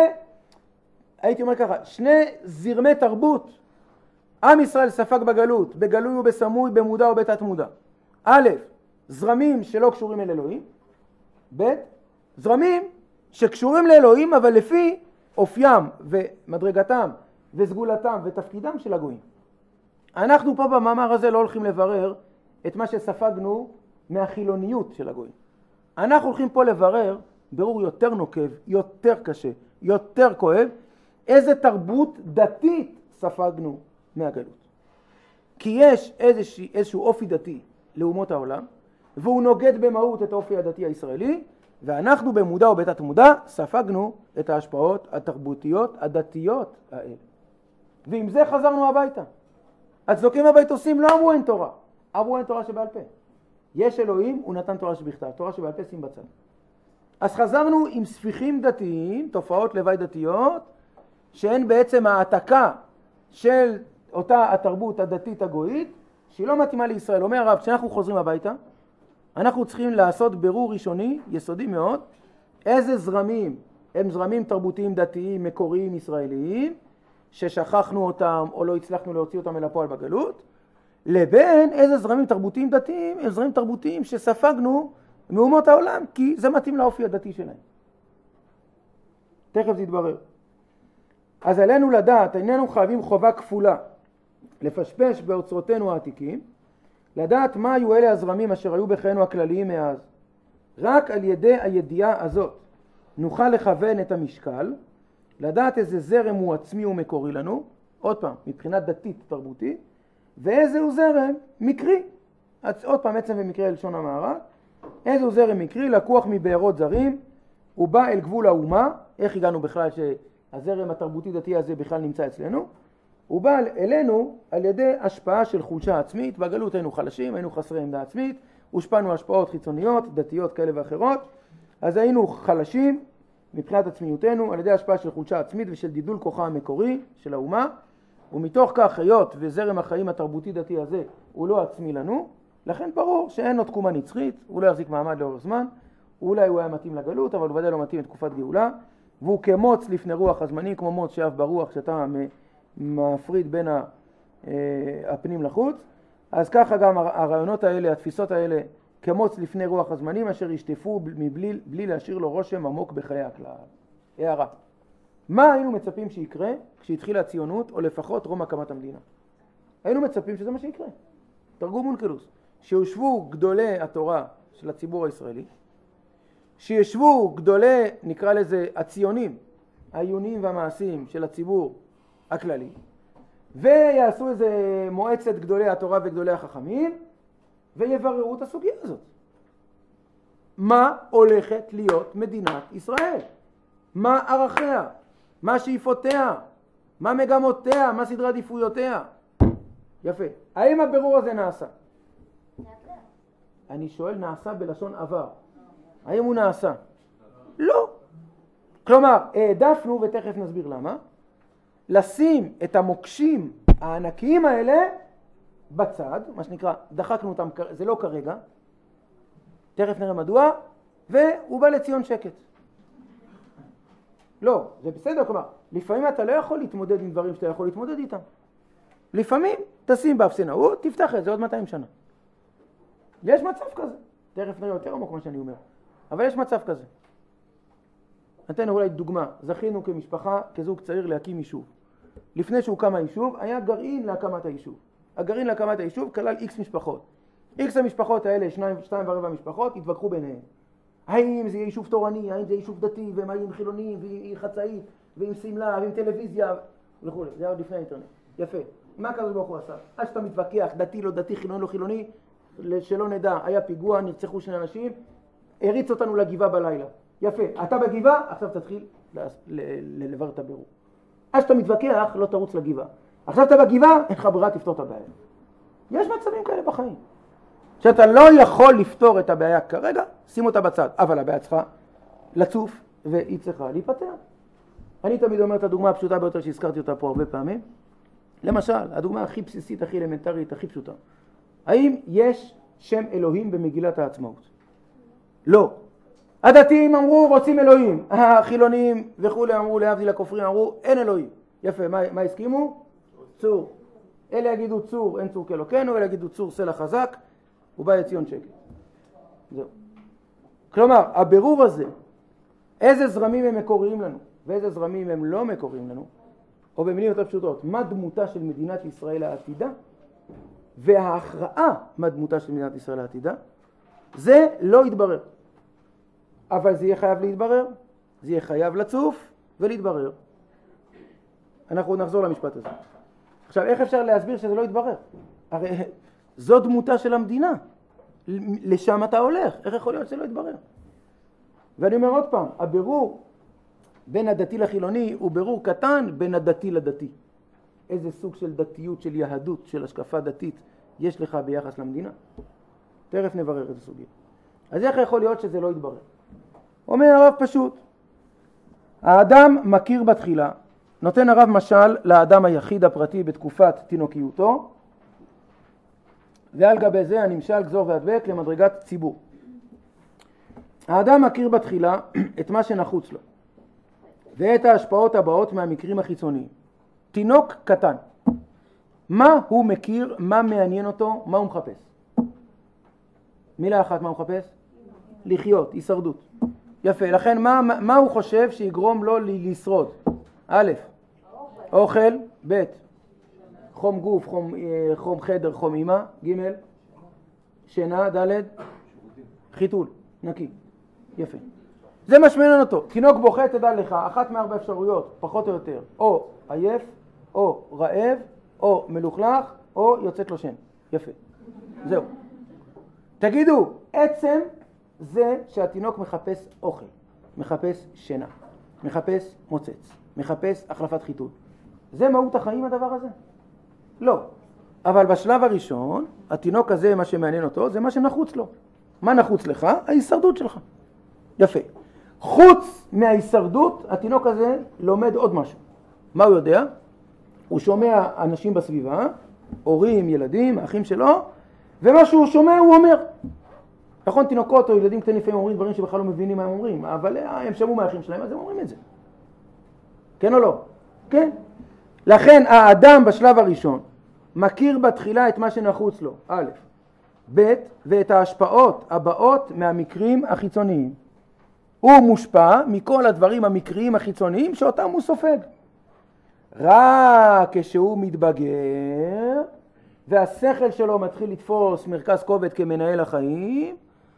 הייתי אומר ככה, שני זרמי תרבות. עם ישראל ספג בגלות, בגלוי ובסמוי, במודע ובתת מודע. א', זרמים שלא קשורים אל אלוהים. ב', זרמים שקשורים לאלוהים, אבל לפי אופיים ומדרגתם וסגולתם ותפקידם של הגויים. אנחנו פה במאמר הזה לא הולכים לברר את מה שספגנו מהחילוניות של הגויים. אנחנו הולכים פה לברר ברור יותר נוקב, יותר קשה, יותר כואב, איזה תרבות דתית ספגנו מהגלות. כי יש איזשהו אופי דתי לאומות העולם, והוא נוגד במהות את האופי הדתי הישראלי, ואנחנו במודע ובתת מודע ספגנו את ההשפעות התרבותיות הדתיות האלה. ועם זה חזרנו הביתה. הצדוקים והביתוסים לא אמרו אין תורה, אמרו אין תורה שבעל פה. יש אלוהים, הוא נתן תורה שבכתב, תורה שבעל פה שים בצד. אז חזרנו עם ספיחים דתיים, תופעות לוואי דתיות, שהן בעצם העתקה של אותה התרבות הדתית הגויית, שהיא לא מתאימה לישראל. אומר הרב, כשאנחנו חוזרים הביתה, אנחנו צריכים לעשות בירור ראשוני, יסודי מאוד, איזה זרמים הם זרמים תרבותיים דתיים מקוריים ישראליים, ששכחנו אותם או לא הצלחנו להוציא אותם אל הפועל בגלות, לבין איזה זרמים תרבותיים דתיים, הם זרמים תרבותיים שספגנו מאומות העולם, כי זה מתאים לאופי הדתי שלהם. תכף זה יתברר. אז עלינו לדעת, איננו חייבים חובה כפולה, לפשפש באוצרותינו העתיקים, לדעת מה היו אלה הזרמים אשר היו בחיינו הכלליים מאז. רק על ידי הידיעה הזאת נוכל לכוון את המשקל, לדעת איזה זרם הוא עצמי ומקורי לנו, עוד פעם, מבחינת דתית תרבותית, ואיזה הוא זרם מקרי, עוד פעם עצם ומקרה לשון המערב, איזה הוא זרם מקרי, לקוח מבארות זרים, הוא בא אל גבול האומה, איך הגענו בכלל שהזרם התרבותי דתי הזה בכלל נמצא אצלנו, הוא בא אלינו על ידי השפעה של חולשה עצמית, בגלות היינו חלשים, היינו חסרי עמדה עצמית, הושפענו השפעות חיצוניות, דתיות כאלה ואחרות, אז היינו חלשים מבחינת עצמיותנו על ידי השפעה של חולשה עצמית ושל גידול כוחה המקורי של האומה, ומתוך כך היות וזרם החיים התרבותי דתי הזה הוא לא עצמי לנו, לכן ברור שאין לו תקומה נצחית, הוא לא יחזיק מעמד לאורך זמן, אולי הוא היה מתאים לגלות, אבל הוא ודאי לא מתאים לתקופת גאולה, והוא כמוץ לפני רוח הזמנים, כמו מוץ שאף ברוח שאתה מפריד בין הפנים לחוץ, אז ככה גם הרעיונות האלה, התפיסות האלה, כמוץ לפני רוח הזמנים, אשר ישטפו בלי להשאיר לו רושם עמוק בחיי הכלל. הערה. מה היינו מצפים שיקרה כשהתחילה הציונות, או לפחות רום הקמת המדינה? היינו מצפים שזה מה שיקרה. תרגום אונקלוס. שיושבו גדולי התורה של הציבור הישראלי, שישבו גדולי, נקרא לזה, הציונים, העיוניים והמעשיים של הציבור הכללי, ויעשו איזה מועצת גדולי התורה וגדולי החכמים, ויבררו את הסוגיה הזאת. מה הולכת להיות מדינת ישראל? מה ערכיה? מה שאיפותיה? מה מגמותיה? מה סדרי עדיפויותיה? יפה. האם הבירור הזה נעשה? אני שואל, נעשה בלשון עבר. האם הוא נעשה? לא. כלומר, העדפנו, ותכף נסביר למה, לשים את המוקשים הענקיים האלה בצד, מה שנקרא, דחקנו אותם, זה לא כרגע, תכף נראה מדוע, והוא בא לציון שקט. לא, זה בסדר, כלומר, לפעמים אתה לא יכול להתמודד עם דברים שאתה יכול להתמודד איתם. לפעמים תשים באפסנאות, תפתח את זה עוד 200 שנה. יש מצב כזה, תכף נראה יותר עמוק מה שאני אומר, אבל יש מצב כזה. נתן אולי דוגמה, זכינו כמשפחה, כזוג צעיר להקים יישוב. לפני שהוקם היישוב, היה גרעין להקמת היישוב. הגרעין להקמת היישוב כלל X משפחות. X המשפחות האלה, 2.25 משפחות, התווכחו ביניהם. האם זה יישוב תורני, האם זה יישוב דתי, ומה עם חילוני, ועם חצאית, ועם סמלה, ועם טלוויזיה, וכו'. זה היה עוד לפני האינטרנט. יפה. מה הקדוש ברוך הוא עשה? אז שאתה מתווכח, דתי לא דתי, חילוני לא חילוני, שלא נדע, היה פיגוע, נרצחו 2 אנשים, הריץ אותנו לגבעה בלילה. יפה. אתה בגבעה, עכשיו תתחיל לברר את הבירור. אז שאתה מתווכח, לא תרוץ לגבעה. עכשיו אתה בגבעה, אין לך ברירה, תפתור את הבעיה. יש מצבים כאלה בחיים. שאתה לא יכול לפתור את הבעיה כרגע, שים אותה בצד. אבל הבעיה צריכה לצוף, והיא צריכה להיפטר. אני תמיד אומר את הדוגמה הפשוטה ביותר שהזכרתי אותה פה הרבה פעמים. למשל, הדוגמה הכי בסיסית, הכי אלמנטרית, הכי פשוטה. האם יש שם אלוהים במגילת העצמאות? לא. הדתיים אמרו רוצים אלוהים, החילונים וכולי אמרו להבדיל הכופרים, אמרו אין אלוהים. יפה, מה הסכימו? צור. אלה יגידו צור, אין צור כאלוקינו, אלה יגידו צור סלע חזק, הוא בא לציון שקט. זהו. כלומר, הבירור הזה, איזה זרמים הם מקוריים לנו, ואיזה זרמים הם לא מקוריים לנו, או במילים יותר פשוטות, מה דמותה של מדינת ישראל העתידה, וההכרעה מה דמותה של מדינת ישראל העתידה, זה לא יתברר. אבל זה יהיה חייב להתברר, זה יהיה חייב לצוף ולהתברר. אנחנו נחזור למשפט הזה. עכשיו, איך אפשר להסביר שזה לא יתברר? הרי זו דמותה של המדינה. לשם אתה הולך. איך יכול להיות שזה לא יתברר? ואני אומר עוד פעם, הבירור בין הדתי לחילוני הוא בירור קטן בין הדתי לדתי. איזה סוג של דתיות, של יהדות, של השקפה דתית יש לך ביחס למדינה? תכף נברר את הסוגיה. אז איך יכול להיות שזה לא יתברר? אומר הרב פשוט, האדם מכיר בתחילה, נותן הרב משל לאדם היחיד הפרטי בתקופת תינוקיותו, ועל גבי זה הנמשל גזור והדבק למדרגת ציבור. האדם מכיר בתחילה את מה שנחוץ לו, ואת ההשפעות הבאות מהמקרים החיצוניים. תינוק קטן, מה הוא מכיר, מה מעניין אותו, מה הוא מחפש? מילה אחת, מה הוא מחפש? לחיות, הישרדות. יפה, לכן מה הוא חושב שיגרום לו לשרוד? א', אוכל, ב', חום גוף, חום חדר, חום אמא, ג', שינה, ד', חיתול, נקי. יפה. זה מה שמעניין אותו. תינוק בוכה, תדע לך, אחת מארבע אפשרויות, פחות או יותר, או עייף, או רעב, או מלוכלך, או יוצאת לו שן. יפה. זהו. תגידו, עצם זה שהתינוק מחפש אוכל, מחפש שינה, מחפש מוצץ, מחפש החלפת חיתול. זה מהות החיים הדבר הזה? לא. אבל בשלב הראשון, התינוק הזה, מה שמעניין אותו, זה מה שנחוץ לו. מה נחוץ לך? ההישרדות שלך. יפה. חוץ מההישרדות, התינוק הזה לומד עוד משהו. מה הוא יודע? הוא שומע אנשים בסביבה, הורים, ילדים, אחים שלו, ומה שהוא שומע הוא אומר. נכון, תינוקות או ילדים קטנים לפעמים אומרים דברים שבכלל לא מבינים מה הם אומרים, אבל הם שמעו מהאחים שלהם, אז הם אומרים את זה. כן או לא? כן. לכן האדם בשלב הראשון מכיר בתחילה את מה שנחוץ לו, א', ב', ואת ההשפעות הבאות מהמקרים החיצוניים. הוא מושפע מכל הדברים המקריים החיצוניים שאותם הוא סופג. רק כשהוא מתבגר והשכל שלו מתחיל לתפוס מרכז כובד כמנהל החיים,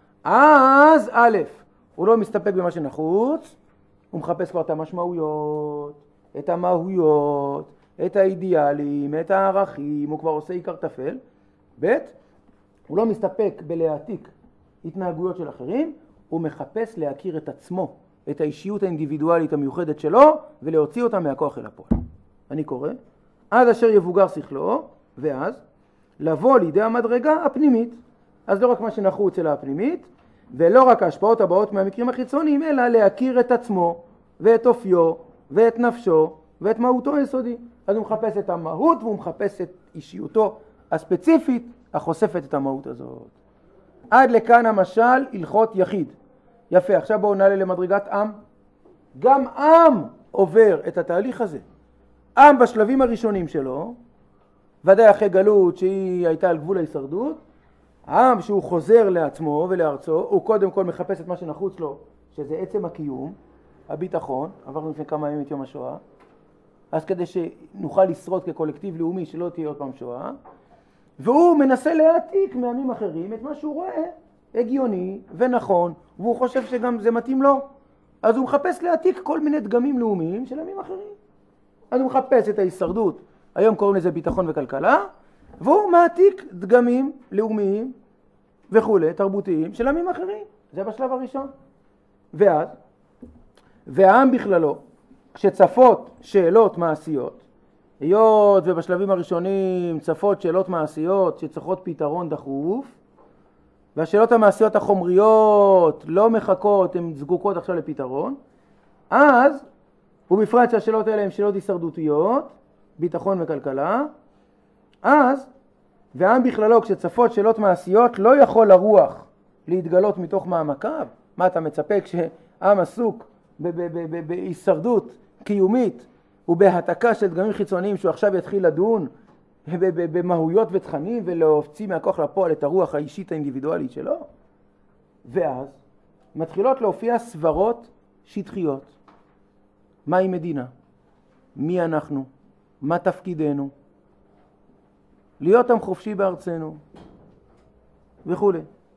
אז א', הוא לא מסתפק במה שנחוץ, הוא מחפש כבר את המשמעויות, את המהויות, את האידיאלים, את הערכים, הוא כבר עושה עיקר תפל. ב', הוא לא מסתפק בלהעתיק התנהגויות של אחרים, הוא מחפש להכיר את עצמו, את האישיות האינדיבידואלית המיוחדת שלו, ולהוציא אותה מהכוח אל הפועל. אני קורא, עד אשר יבוגר שכלו, ואז לבוא לידי המדרגה הפנימית. אז לא רק מה שנחוץ אלא הפנימית, ולא רק ההשפעות הבאות מהמקרים החיצוניים, אלא להכיר את עצמו, ואת אופיו, ואת נפשו, ואת מהותו היסודי. אז הוא מחפש את המהות, והוא מחפש את אישיותו הספציפית, החושפת את המהות הזאת. עד לכאן המשל הלכות יחיד. יפה, עכשיו בואו נעלה למדרגת עם. גם עם עובר את התהליך הזה. עם בשלבים הראשונים שלו, ודאי אחרי גלות שהיא הייתה על גבול ההישרדות, עם שהוא חוזר לעצמו ולארצו, הוא קודם כל מחפש את מה שנחוץ לו, שזה עצם הקיום, הביטחון, עברנו לפני כמה ימים את יום השואה, אז כדי שנוכל לשרוד כקולקטיב לאומי שלא תהיה עוד פעם שואה, והוא מנסה להעתיק מעמים אחרים את מה שהוא רואה הגיוני ונכון, והוא חושב שגם זה מתאים לו, אז הוא מחפש להעתיק כל מיני דגמים לאומיים של עמים אחרים. אז הוא מחפש את ההישרדות, היום קוראים לזה ביטחון וכלכלה, והוא מעתיק דגמים לאומיים וכו', תרבותיים של עמים אחרים. זה בשלב הראשון. ואז, והעם בכללו, כשצפות שאלות מעשיות, היות ובשלבים הראשונים צפות שאלות מעשיות שצריכות פתרון דחוף, והשאלות המעשיות החומריות לא מחכות, הן זקוקות עכשיו לפתרון, אז, ובפרט שהשאלות האלה הן שאלות הישרדותיות, ביטחון וכלכלה, אז, והעם בכללו כשצפות שאלות מעשיות לא יכול לרוח להתגלות מתוך מעמקיו. מה אתה מצפה כשעם עסוק בהישרדות קיומית ובהעתקה של דגמים חיצוניים שהוא עכשיו יתחיל לדון במהויות ותכנים ולהוציא מהכוח לפועל את הרוח האישית האינדיבידואלית שלו? ואז מתחילות להופיע סברות שטחיות. מהי מדינה? מי אנחנו? מה תפקידנו? להיות עם חופשי בארצנו וכו'.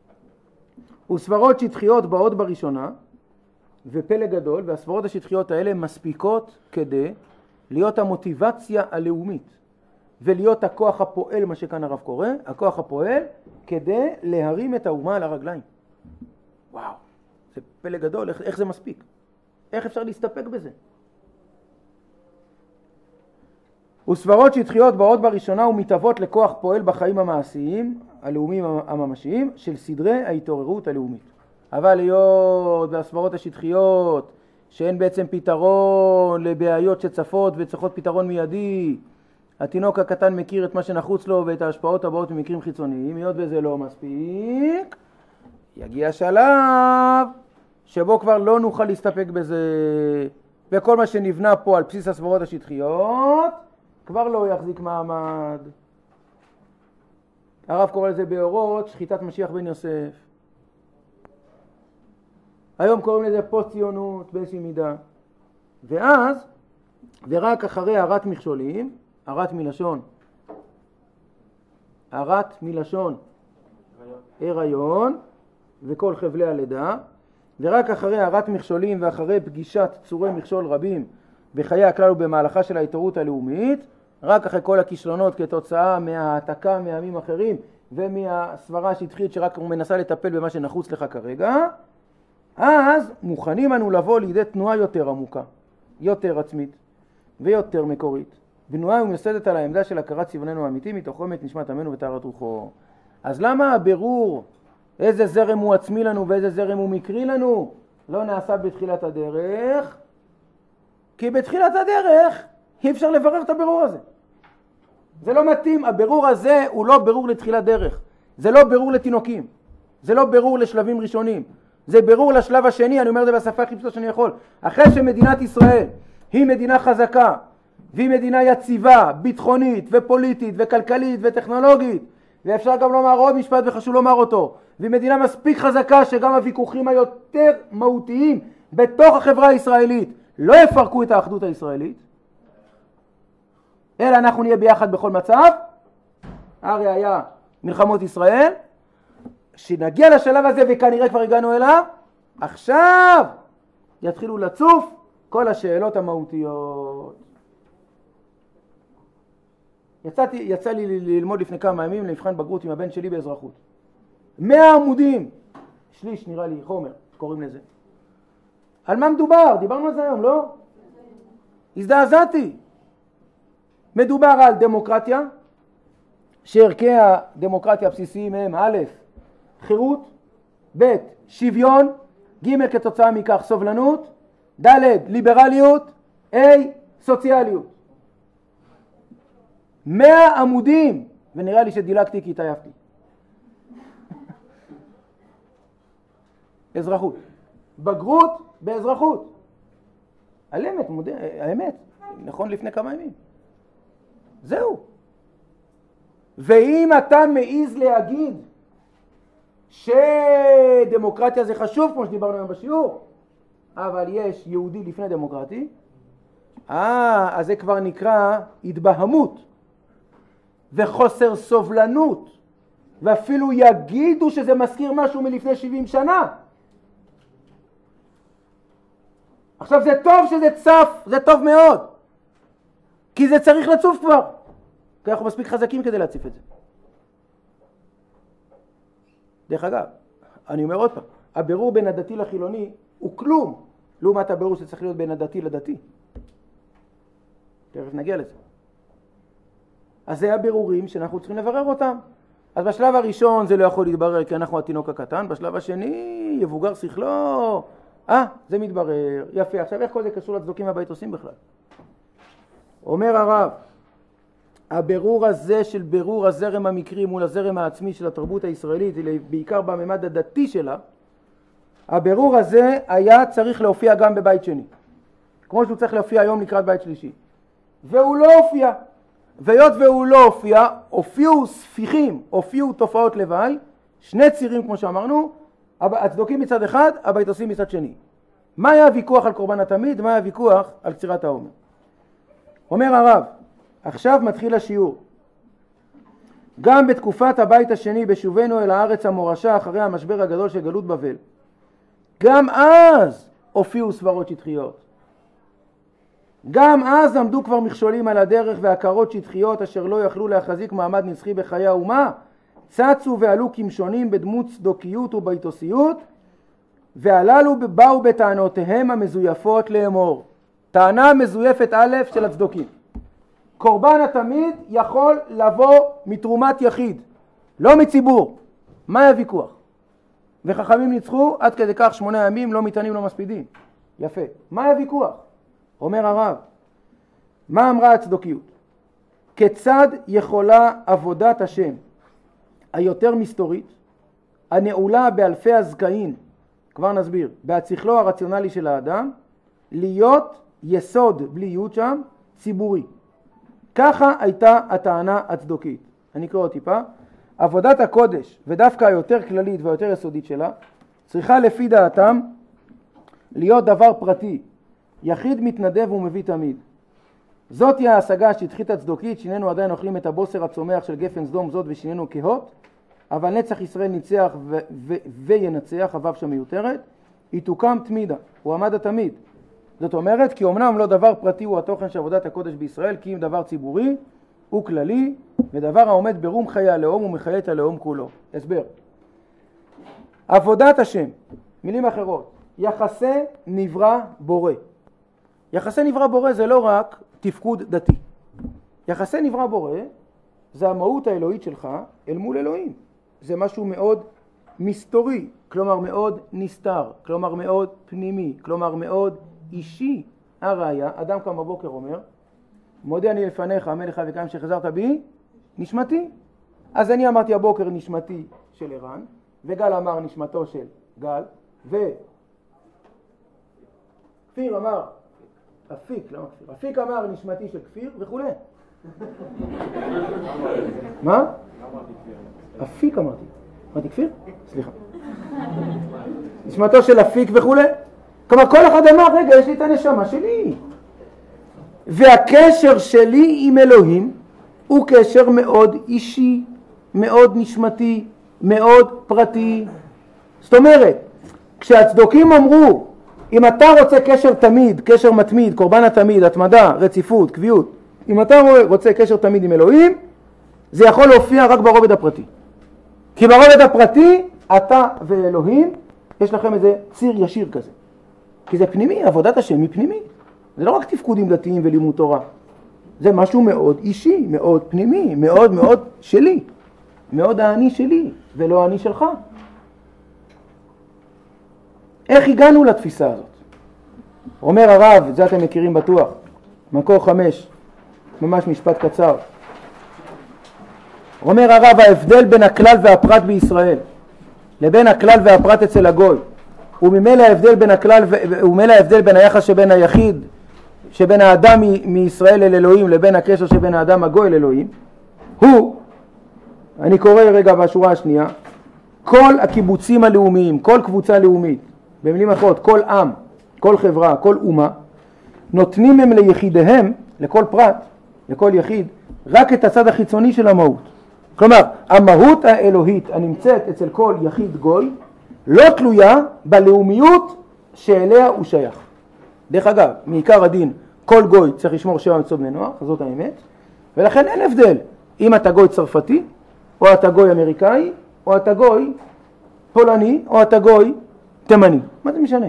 וסברות שטחיות באות בראשונה, ופלא גדול, והסברות השטחיות האלה מספיקות כדי להיות המוטיבציה הלאומית, ולהיות הכוח הפועל, מה שכאן הרב קורא, הכוח הפועל, כדי להרים את האומה על הרגליים. וואו, זה פלא גדול, איך זה מספיק? איך אפשר להסתפק בזה? וסברות שטחיות באות בראשונה ומתאבות לכוח פועל בחיים המעשיים, הלאומיים הממשיים של סדרי ההתעוררות הלאומית. אבל היות והסברות השטחיות שאין בעצם פתרון לבעיות שצפות וצריכות פתרון מיידי, התינוק הקטן מכיר את מה שנחוץ לו ואת ההשפעות הבאות ממקרים חיצוניים, היות וזה לא מספיק, יגיע שלב שבו כבר לא נוכל להסתפק בזה, וכל מה שנבנה פה על בסיס הסברות השטחיות כבר לא יחזיק מעמד. הרב קורא לזה באורות שחיטת משיח בן יוסף. היום קוראים לזה פוסט-ציונות באיזושהי מידה. ואז, ורק אחרי הרת מכשולים, הרת מלשון, הריון וכל חבלי הלידה, ורק אחרי הרת מכשולים ואחרי פגישת צורי מכשול רבים בחיי הכלל ובמהלכה של ההתעוררות הלאומית, רק אחרי כל הכישלונות כתוצאה מהעתקה מעמים אחרים ומהסברה השטחית שרק מנסה לטפל במה שנחוץ לך כרגע, אז מוכנים אנו לבוא לידי תנועה יותר עמוקה, יותר עצמית ויותר מקורית. בנועה ומסדת על העמדה של הכרת צבננו האמיתי מתוך עומק נשמת עמנו וטהרת רוחו. אז למה הבירור איזה זרם הוא עצמי לנו ואיזה זרם הוא מקרי לנו לא נעשה בתחילת הדרך? כי בתחילת הדרך אי אפשר לברר את הבירור הזה. זה לא מתאים, הבירור הזה הוא לא בירור לתחילת דרך. זה לא בירור לתינוקים. זה לא בירור לשלבים ראשונים. זה בירור לשלב השני, אני אומר את זה בשפה הכי פשוטה שאני יכול. אחרי שמדינת ישראל היא מדינה חזקה, והיא מדינה יציבה, ביטחונית ופוליטית וכלכלית וטכנולוגית, ואפשר גם לומר עוד משפט וחשוב לומר אותו, והיא מדינה מספיק חזקה שגם הוויכוחים היותר מהותיים בתוך החברה הישראלית לא יפרקו את האחדות הישראלית, אלא אנחנו נהיה ביחד בכל מצב. הרי היה מלחמות ישראל, שנגיע לשלב הזה וכנראה כבר הגענו אליו, עכשיו יתחילו לצוף כל השאלות המהותיות. יצא לי ללמוד לפני כמה ימים למבחן בגרות עם הבן שלי באזרחות. 100 עמודים, שליש נראה לי, חומר, קוראים לזה. על מה מדובר? דיברנו על זה היום, לא? הזדעזעתי. מדובר על דמוקרטיה, שערכי הדמוקרטיה הבסיסיים הם א', חירות, ב', שוויון, ג', כתוצאה מכך סובלנות, ד', ליברליות, ה', סוציאליות. 100 עמודים, ונראה לי שדילגתי כי התעייפתי. אזרחות. בגרות באזרחות. על אמת, האמת, נכון לפני כמה ימים. זהו. ואם אתה מעיז להגיד שדמוקרטיה זה חשוב, כמו שדיברנו היום בשיעור, אבל יש יהודי לפני דמוקרטי, אז זה כבר נקרא התבהמות וחוסר סובלנות, ואפילו יגידו שזה מזכיר משהו מלפני 70 שנה. עכשיו זה טוב שזה צף, זה טוב מאוד, כי זה צריך לצוף כבר, כי אנחנו מספיק חזקים כדי להציף את זה. דרך אגב, אני אומר עוד פעם, הבירור בין הדתי לחילוני הוא כלום לעומת הבירור שצריך להיות בין הדתי לדתי. תכף נגיע לזה. אז זה הבירורים שאנחנו צריכים לברר אותם. אז בשלב הראשון זה לא יכול להתברר כי אנחנו התינוק הקטן, בשלב השני יבוגר שכלו, זה מתברר, יפה. עכשיו איך כל זה קשור לצדוקים הבית עושים בכלל? אומר הרב, הבירור הזה של בירור הזרם המקרי מול הזרם העצמי של התרבות הישראלית, בעיקר בממד הדתי שלה, הבירור הזה היה צריך להופיע גם בבית שני, כמו שהוא צריך להופיע היום לקראת בית שלישי, והוא לא הופיע. והיות והוא לא הופיע, הופיעו ספיחים, הופיעו תופעות לוואי, שני צירים כמו שאמרנו, הצדוקים מצד אחד, הבית עושים מצד שני. מה היה הוויכוח על קורבן התמיד? מה היה הוויכוח על קצירת העומר? אומר הרב, עכשיו מתחיל השיעור. גם בתקופת הבית השני בשובנו אל הארץ המורשה אחרי המשבר הגדול של גלות בבל, גם אז הופיעו סברות שטחיות. גם אז עמדו כבר מכשולים על הדרך והכרות שטחיות אשר לא יכלו להחזיק מעמד נצחי בחיי האומה, צצו ועלו כמשונים בדמות צדוקיות וביתוסיות, והללו באו בטענותיהם המזויפות לאמור. טענה מזויפת א' של הצדוקים. קורבן התמיד יכול לבוא מתרומת יחיד, לא מציבור. מה היה ויכוח? וחכמים ניצחו עד כדי כך 8 ימים לא מתענים לא מספידים. יפה. מה היה ויכוח? אומר הרב, מה אמרה הצדוקיות? כיצד יכולה עבודת השם היותר מסתורית, הנעולה באלפי הזכאים, כבר נסביר, בהצכלו הרציונלי של האדם, להיות יסוד בלי יוד שם ציבורי. ככה הייתה הטענה הצדוקית. אני קורא טיפה. עבודת הקודש, ודווקא היותר כללית והיותר יסודית שלה, צריכה לפי דעתם להיות דבר פרטי, יחיד מתנדב ומביא תמיד. זאת היא ההשגה השטחית הצדוקית, שיננו עדיין אוכלים את הבוסר הצומח של גפן סדום זאת ושיננו כהות, אבל נצח ישראל ניצח וינצח, הוו שם מיותרת, היא תוקם תמידה, הוא עמד התמיד. זאת אומרת, כי אומנם לא דבר פרטי הוא התוכן של עבודת הקודש בישראל, כי אם דבר ציבורי הוא כללי, ודבר העומד ברום חיי הלאום ומחיי את הלאום כולו. הסבר. עבודת השם, מילים אחרות, יחסי נברא בורא. יחסי נברא בורא זה לא רק תפקוד דתי. יחסי נברא בורא זה המהות האלוהית שלך אל מול אלוהים. זה משהו מאוד מסתורי, כלומר מאוד נסתר, כלומר מאוד פנימי, כלומר מאוד אישי. הראיה, אדם קם בבוקר אומר, מודה אני לפניך המלך וקיים שחזרת בי, נשמתי. אז אני אמרתי הבוקר נשמתי של ערן, וגל אמר נשמתו של גל, וכפיר אמר, אפיק אמר נשמתי של כפיר וכו'. מה? אפיק אמרתי כפיר? סליחה. נשמתו של אפיק וכו'. כלומר כל אחד אמר, רגע, יש לי את הנשמה שלי. והקשר שלי עם אלוהים הוא קשר מאוד אישי, מאוד נשמתי, מאוד פרטי. זאת אומרת, כשהצדוקים אמרו, אם אתה רוצה קשר תמיד, קשר מתמיד, קורבן התמיד, התמדה, רציפות, קביעות, אם אתה רוצה קשר תמיד עם אלוהים, זה יכול להופיע רק ברובד הפרטי. כי ברובד הפרטי, אתה ואלוהים, יש לכם איזה ציר ישיר כזה. כי זה פנימי, עבודת השם היא פנימית. זה לא רק תפקודים דתיים ולימוד תורה. זה משהו מאוד אישי, מאוד פנימי, מאוד מאוד שלי. מאוד האני שלי, ולא האני שלך. איך הגענו לתפיסה הזאת? אומר הרב, את זה אתם מכירים בטוח, מקור 5, ממש משפט קצר. אומר הרב, ההבדל בין הכלל והפרט בישראל לבין הכלל והפרט אצל הגוי, וממילא ההבדל בין הכלל וממילא ההבדל בין היחס שבין היחיד, שבין האדם מישראל אל אלוהים, לבין הקשר שבין האדם הגוי אל אלוהים, הוא, אני קורא רגע בשורה השנייה, כל הקיבוצים הלאומיים, כל קבוצה לאומית, במילים אחרות, כל עם, כל חברה, כל אומה, נותנים הם ליחידיהם, לכל פרט, לכל יחיד, רק את הצד החיצוני של המהות. כלומר, המהות האלוהית הנמצאת אצל כל יחיד גוי, לא תלויה בלאומיות שאליה הוא שייך. דרך אגב, מעיקר הדין, כל גוי צריך לשמור 7 מצוות בני נוח, זאת האמת, ולכן אין הבדל אם אתה גוי צרפתי, או אתה גוי אמריקאי, או אתה גוי פולני, או אתה גוי תימני. מה זה משנה?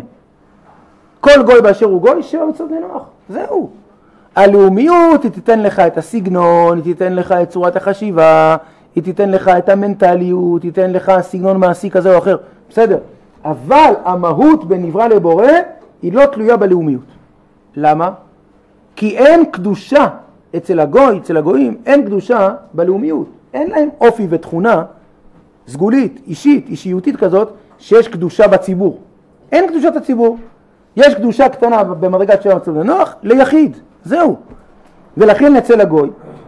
כל גוי באשר הוא גוי, 7 מצוות בני נוח. זהו. הלאומיות היא תיתן לך את הסגנון, היא תיתן לך את צורת החשיבה, היא תיתן לך את המנטליות, היא תיתן לך סגנון מעשי כזה או אחר. בסדר. אבל המהות בין נברא לבורא היא לא תלויה בלאומיות. למה? כי אין קדושה אצל הגוי, אצל הגויים, אין קדושה בלאומיות. אין להם אופי ותכונה סגולית, אישית, אישיותית כזאת, שיש קדושה בציבור. אין קדושת הציבור. יש קדושה קטנה במדרגת 7 מצוות בני נוח ליחיד. זהו. ולכן אצל הגוי,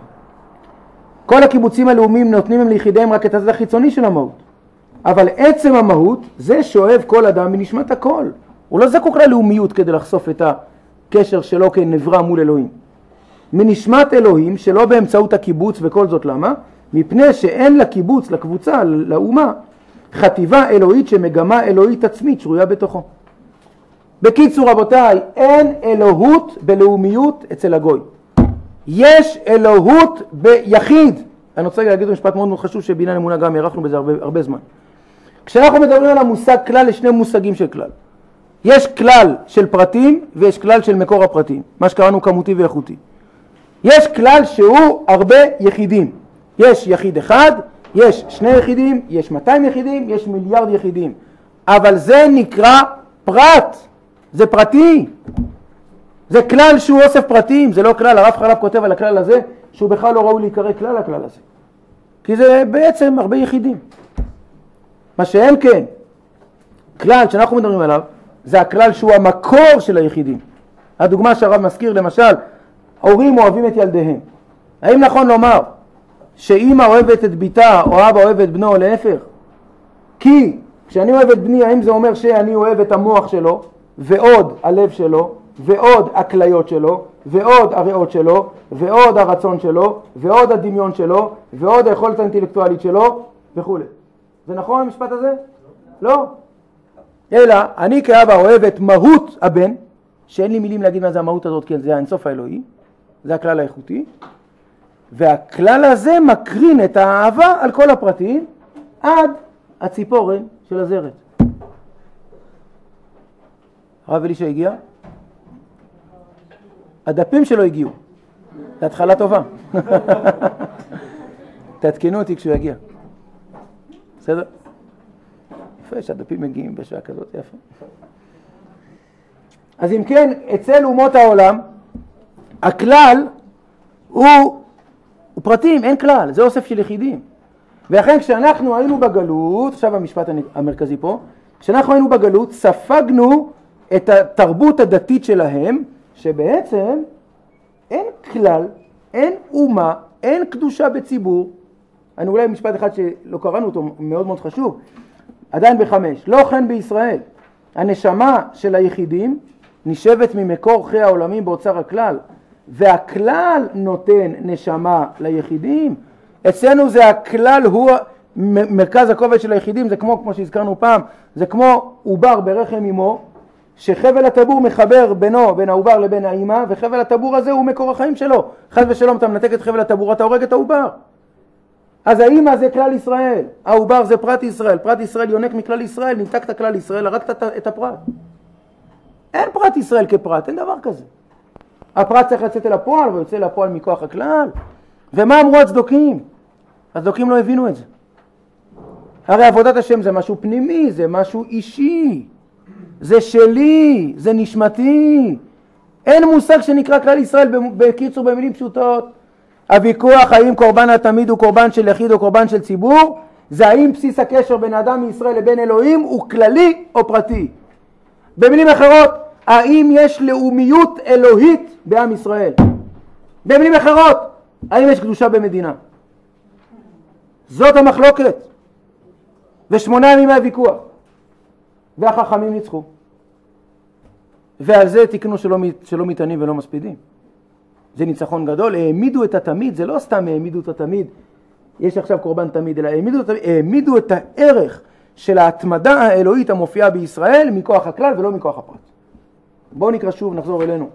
כל הקיבוצים הלאומיים נותנים הם ליחידיהם רק את הצד החיצוני של המהות. אבל עצם המהות זה שאוהב כל אדם מנשמת הכל. הוא לא זקוק ללאומיות כדי לחשוף את הקשר שלו כנברא מול אלוהים. מנשמת אלוהים שלא באמצעות הקיבוץ, וכל זאת למה? מפני שאין לקיבוץ, לקבוצה, לאומה, חטיבה אלוהית שמגמה אלוהית עצמית שרויה בתוכו. בקיצור רבותיי, אין אלוהות בלאומיות אצל הגוי. יש אלוהות ביחיד. אני רוצה להגיד משפט מאוד מאוד חשוב שבעניין אמונה גם הערכנו בזה הרבה זמן. כשאנחנו מדברים על המושג כלל, יש שני מושגים של כלל. יש כלל של פרטים ויש כלל של מקור הפרטים, מה שקראנו כמותי ואיכותי. יש כלל שהוא הרבה יחידים. יש יחיד אחד יש 2 יחידים, יש 200 יחידים, יש מיליארד יחידים. אבל זה נקרא פרט, זה פרטי. זה כלל שהוא אוסף פרטים, זה לא כלל. הרב חלב כותב על הכלל הזה שהוא בכלל לא ראוי להיקרא כלל הכלל הזה. כי זה בעצם הרבה יחידים. מה שאין כן, כלל שאנחנו מדברים עליו, זה הכלל שהוא המקור של היחידים. הדוגמה שהרב מזכיר, למשל, הורים אוהבים את ילדיהם. האם נכון לומר שאמא אוהבת את ביתה או אבא אוהב את בנו או להפך? כי כשאני אוהב את בני, האם זה אומר שאני אוהב את המוח שלו ועוד הלב שלו ועוד הכליות שלו ועוד הריאות שלו ועוד הרצון שלו ועוד הדמיון שלו ועוד היכולת האינטלקטואלית שלו וכו'. זה נכון המשפט הזה? לא. אלא אני כאבא אוהב את מהות הבן, שאין לי מילים להגיד מה זה המהות הזאת, כי זה האינסוף האלוהי, זה הכלל האיכותי, והכלל הזה מקרין את האהבה על כל הפרטים עד הציפורן של הזרת. הרב אלישע הגיע? הדפים שלו הגיעו. זה התחלה טובה. תעדכנו אותי כשהוא יגיע. בסדר? יפה שהדפים מגיעים בשעה כזאת, יפה. אז אם כן, אצל אומות העולם, הכלל הוא פרטים, אין כלל, זה אוסף של יחידים. ולכן כשאנחנו היינו בגלות, עכשיו המשפט המרכזי פה, כשאנחנו היינו בגלות, ספגנו את התרבות הדתית שלהם, שבעצם אין כלל, אין אומה, אין קדושה בציבור. אני אולי משפט אחד שלא קראנו אותו, מאוד מאוד חשוב, עדיין ב5, לא כן בישראל. הנשמה של היחידים נשבת ממקור חי העולמים באוצר הכלל, והכלל נותן נשמה ליחידים. אצלנו זה הכלל הוא מרכז הכובד של היחידים, זה כמו שהזכרנו פעם, זה כמו עובר ברחם אמו, שחבל הטבור מחבר בינו, בין העובר לבין האמא, וחבל הטבור הזה הוא מקור החיים שלו. חס ושלום אתה מנתק את חבל הטבור, אתה הורג את העובר. אז האמא זה כלל ישראל, העובר זה פרט ישראל, פרט ישראל יונק מכלל ישראל, נתקת כלל ישראל, הרגת את הפרט. אין פרט ישראל כפרט, אין דבר כזה. הפרט צריך לצאת אל הפועל, ויוצא לפועל מכוח הכלל. ומה אמרו הצדוקים? הצדוקים לא הבינו את זה. הרי עבודת השם זה משהו פנימי, זה משהו אישי, זה שלי, זה נשמתי. אין מושג שנקרא כלל ישראל בקיצור במילים פשוטות. הוויכוח האם קורבן התמיד הוא קורבן של יחיד או קורבן של ציבור, זה האם בסיס הקשר בין האדם מישראל לבין אלוהים הוא כללי או פרטי. במילים אחרות, האם יש לאומיות אלוהית בעם ישראל? במילים אחרות, האם יש קדושה במדינה? זאת המחלוקת. ו8 ימים מהוויכוח. והחכמים ניצחו. ועל זה תקנו שלא מתענים ולא מספידים. זה ניצחון גדול. העמידו את התמיד, זה לא סתם העמידו את התמיד, יש עכשיו קורבן תמיד, אלא העמידו את הערך של ההתמדה האלוהית המופיעה בישראל מכוח הכלל ולא מכוח הפרט. בואו נקרא שוב, נחזור אלינו.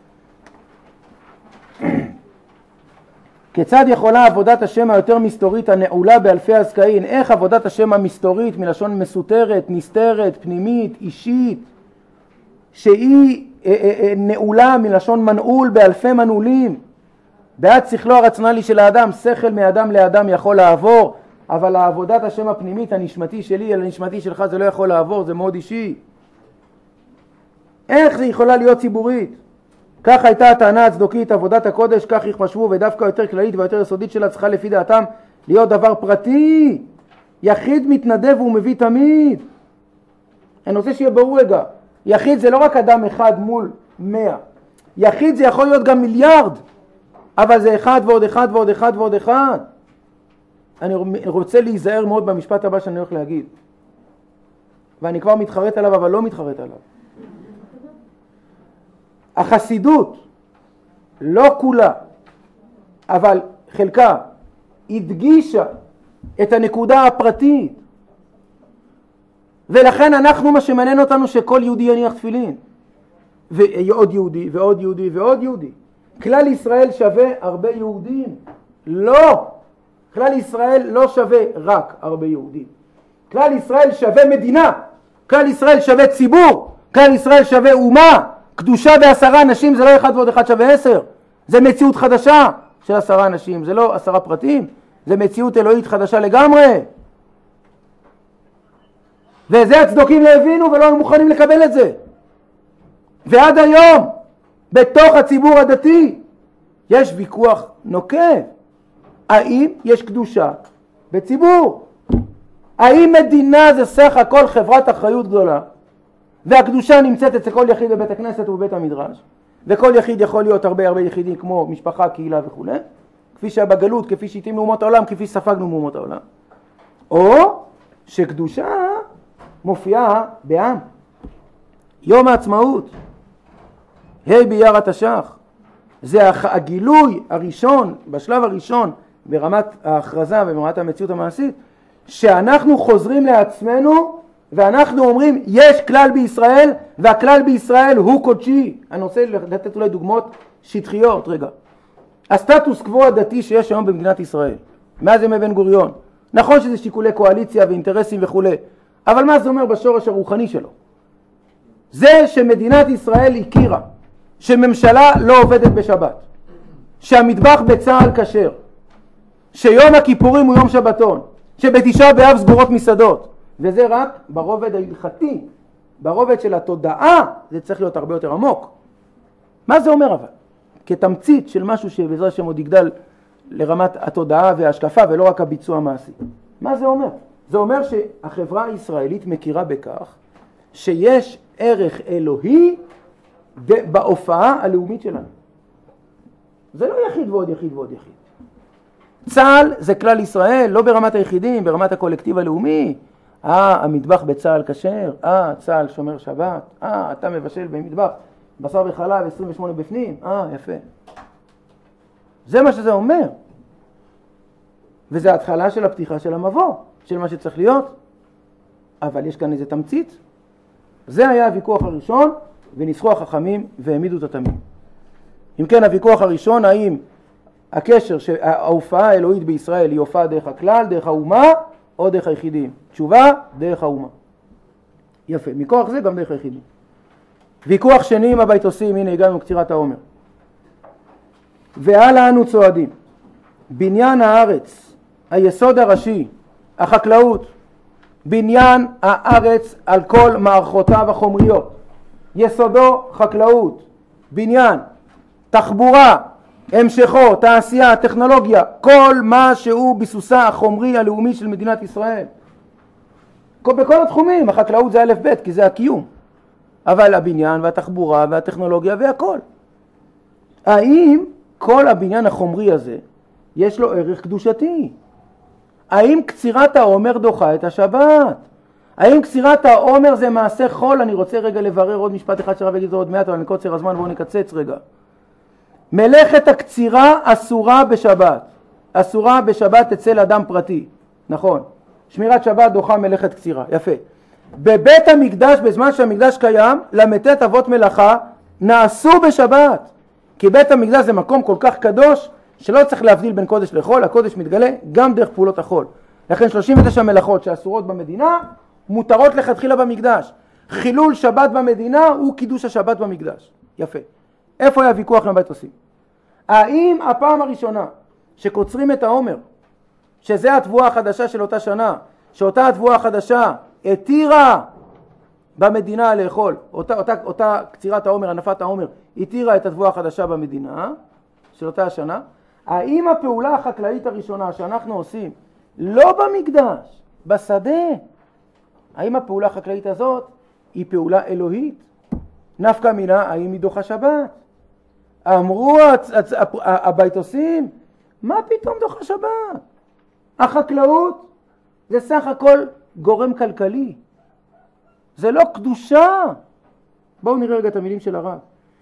כיצד יכולה עבודת השם היותר מסתורית הנעולה באלפי הזקאים? איך עבודת השם המסתורית מלשון מסותרת, נסתרת, פנימית, אישית, שהיא נעולה מלשון מנעול באלפי מנעולים, בעד שכלו הרציונלי של האדם, שכל מאדם לאדם יכול לעבור, אבל העבודת השם הפנימית, הנשמתי שלי אל הנשמתי שלך, זה לא יכול לעבור, זה מאוד אישי. איך זה יכולה להיות ציבורית? כך הייתה הטענה הצדוקית, עבודת הקודש, כך יחשבו, ודווקא יותר כללית ויותר יסודית שלה צריכה לפי דעתם להיות דבר פרטי. יחיד מתנדב והוא מביא תמיד. אני רוצה שיהיה ברור רגע, יחיד זה לא רק אדם אחד מול 100. יחיד זה יכול להיות גם מיליארד, אבל זה אחד ועוד אחד ועוד אחד ועוד אחד. אני רוצה להיזהר מאוד במשפט הבא שאני הולך להגיד. ואני כבר מתחרט עליו, אבל לא מתחרט עליו. החסידות, לא כולה, אבל חלקה, הדגישה את הנקודה הפרטית. ולכן אנחנו, מה שמעניין אותנו שכל יהודי יניח תפילין. ועוד יהודי, ועוד יהודי, ועוד יהודי. כלל ישראל שווה הרבה יהודים. לא. כלל ישראל לא שווה רק הרבה יהודים. כלל ישראל שווה מדינה. כלל ישראל שווה ציבור. כלל ישראל שווה אומה. קדושה ב10 אנשים זה לא 1 ועוד 1 שווה 10. זה מציאות חדשה של 10 אנשים. זה לא 10 פרטים. זה מציאות אלוהית חדשה לגמרי. וזה הצדוקים לא הבינו ולא מוכנים לקבל את זה. ועד היום, בתוך הציבור הדתי, יש ויכוח נוקב. האם יש קדושה בציבור? האם מדינה זה סך הכל חברת אחריות גדולה, והקדושה נמצאת אצל כל יחיד בבית הכנסת ובבית המדרש, וכל יחיד יכול להיות הרבה יחידים כמו משפחה, קהילה וכו', כפי שהיה בגלות, כפי שהתאים מאומות העולם, כפי שספגנו מאומות העולם, או שקדושה מופיעה בעם. יום העצמאות, ה' באייר התש"ח, זה הגילוי הראשון, בשלב הראשון, ברמת ההכרזה וברמת המציאות המעשית, שאנחנו חוזרים לעצמנו ואנחנו אומרים יש כלל בישראל והכלל בישראל הוא קודשי. אני רוצה לתת אולי דוגמאות שטחיות. רגע, הסטטוס קוו הדתי שיש היום במדינת ישראל מאז ימי בן גוריון, נכון שזה שיקולי קואליציה ואינטרסים וכו', אבל מה זה אומר בשורש הרוחני שלו? זה שמדינת ישראל הכירה שממשלה לא עובדת בשבת, שהמטבח בצהל כשר, שיום הכיפורים הוא יום שבתון, שבתשעה באב סגורות מסעדות, וזה רק ברובד ההלכתי. ברובד של התודעה זה צריך להיות הרבה יותר עמוק. מה זה אומר אבל? כתמצית של משהו שבעזרת השם עוד יגדל לרמת התודעה וההשקפה ולא רק הביצוע המעשי. מה זה אומר? זה אומר שהחברה הישראלית מכירה בכך שיש ערך אלוהי בהופעה הלאומית שלנו. זה לא יחיד ועוד יחיד ועוד יחיד. צה"ל זה כלל ישראל, לא ברמת היחידים, ברמת הקולקטיב הלאומי. המטבח בצה"ל כשר, צה"ל שומר שבת, אתה מבשל במטבח, בשר וחלב 28 בפנים, יפה. זה מה שזה אומר. וזה ההתחלה של הפתיחה של המבוא, של מה שצריך להיות. אבל יש כאן איזה תמצית. זה היה הוויכוח הראשון, וניסחו החכמים והעמידו את התמים. אם כן, הוויכוח הראשון, האם הקשר שההופעה האלוהית בישראל היא הופעה דרך הכלל, דרך האומה, או דרך היחידים? תשובה, דרך האומה. יפה, מכוח זה גם דרך היחידים. ויכוח שני עם הבית עושים, הנה הגענו לקצירת העומר. והלאה אנו צועדים. בניין הארץ, היסוד הראשי, החקלאות, בניין הארץ על כל מערכותיו החומריות. יסודו חקלאות, בניין, תחבורה, המשכו, תעשייה, טכנולוגיה, כל מה שהוא ביסוסה החומרי הלאומי של מדינת ישראל. בכל התחומים, החקלאות זה א' ב' כי זה הקיום. אבל הבניין והתחבורה והטכנולוגיה והכל. האם כל הבניין החומרי הזה יש לו ערך קדושתי? האם קצירת העומר דוחה את השבת? האם קצירת העומר זה מעשה חול? אני רוצה רגע לברר עוד משפט אחד שרב יגיד עוד מעט, אבל מקוצר הזמן בואו נקצץ רגע. מלאכת הקצירה אסורה בשבת. אסורה בשבת אצל אדם פרטי. נכון. שמירת שבת דוחה מלאכת קצירה. יפה. בבית המקדש, בזמן שהמקדש קיים, למתת אבות מלאכה נעשו בשבת. כי בית המקדש זה מקום כל כך קדוש, שלא צריך להבדיל בין קודש לחול, הקודש מתגלה גם דרך פעולות החול. לכן 39 מלאכות שאסורות במדינה, מותרות לכתחילה במקדש. חילול שבת במדינה הוא קידוש השבת במקדש. יפה. איפה היה ויכוח עם הבית עושים? האם הפעם הראשונה שקוצרים את העומר, שזה התבואה החדשה של אותה שנה, שאותה התבואה החדשה התירה במדינה לאכול, אותה קצירת העומר, הנפת העומר, התירה את התבואה החדשה במדינה של אותה השנה, האם הפעולה החקלאית הראשונה שאנחנו עושים, לא במקדש, בשדה, האם הפעולה החקלאית הזאת היא פעולה אלוהית? נפקא מינה, האם היא דוחה שבת? אמרו הבית עושים, מה פתאום דוחה שבת? החקלאות זה סך הכל גורם כלכלי, זה לא קדושה. בואו נראה רגע את המילים של הרב.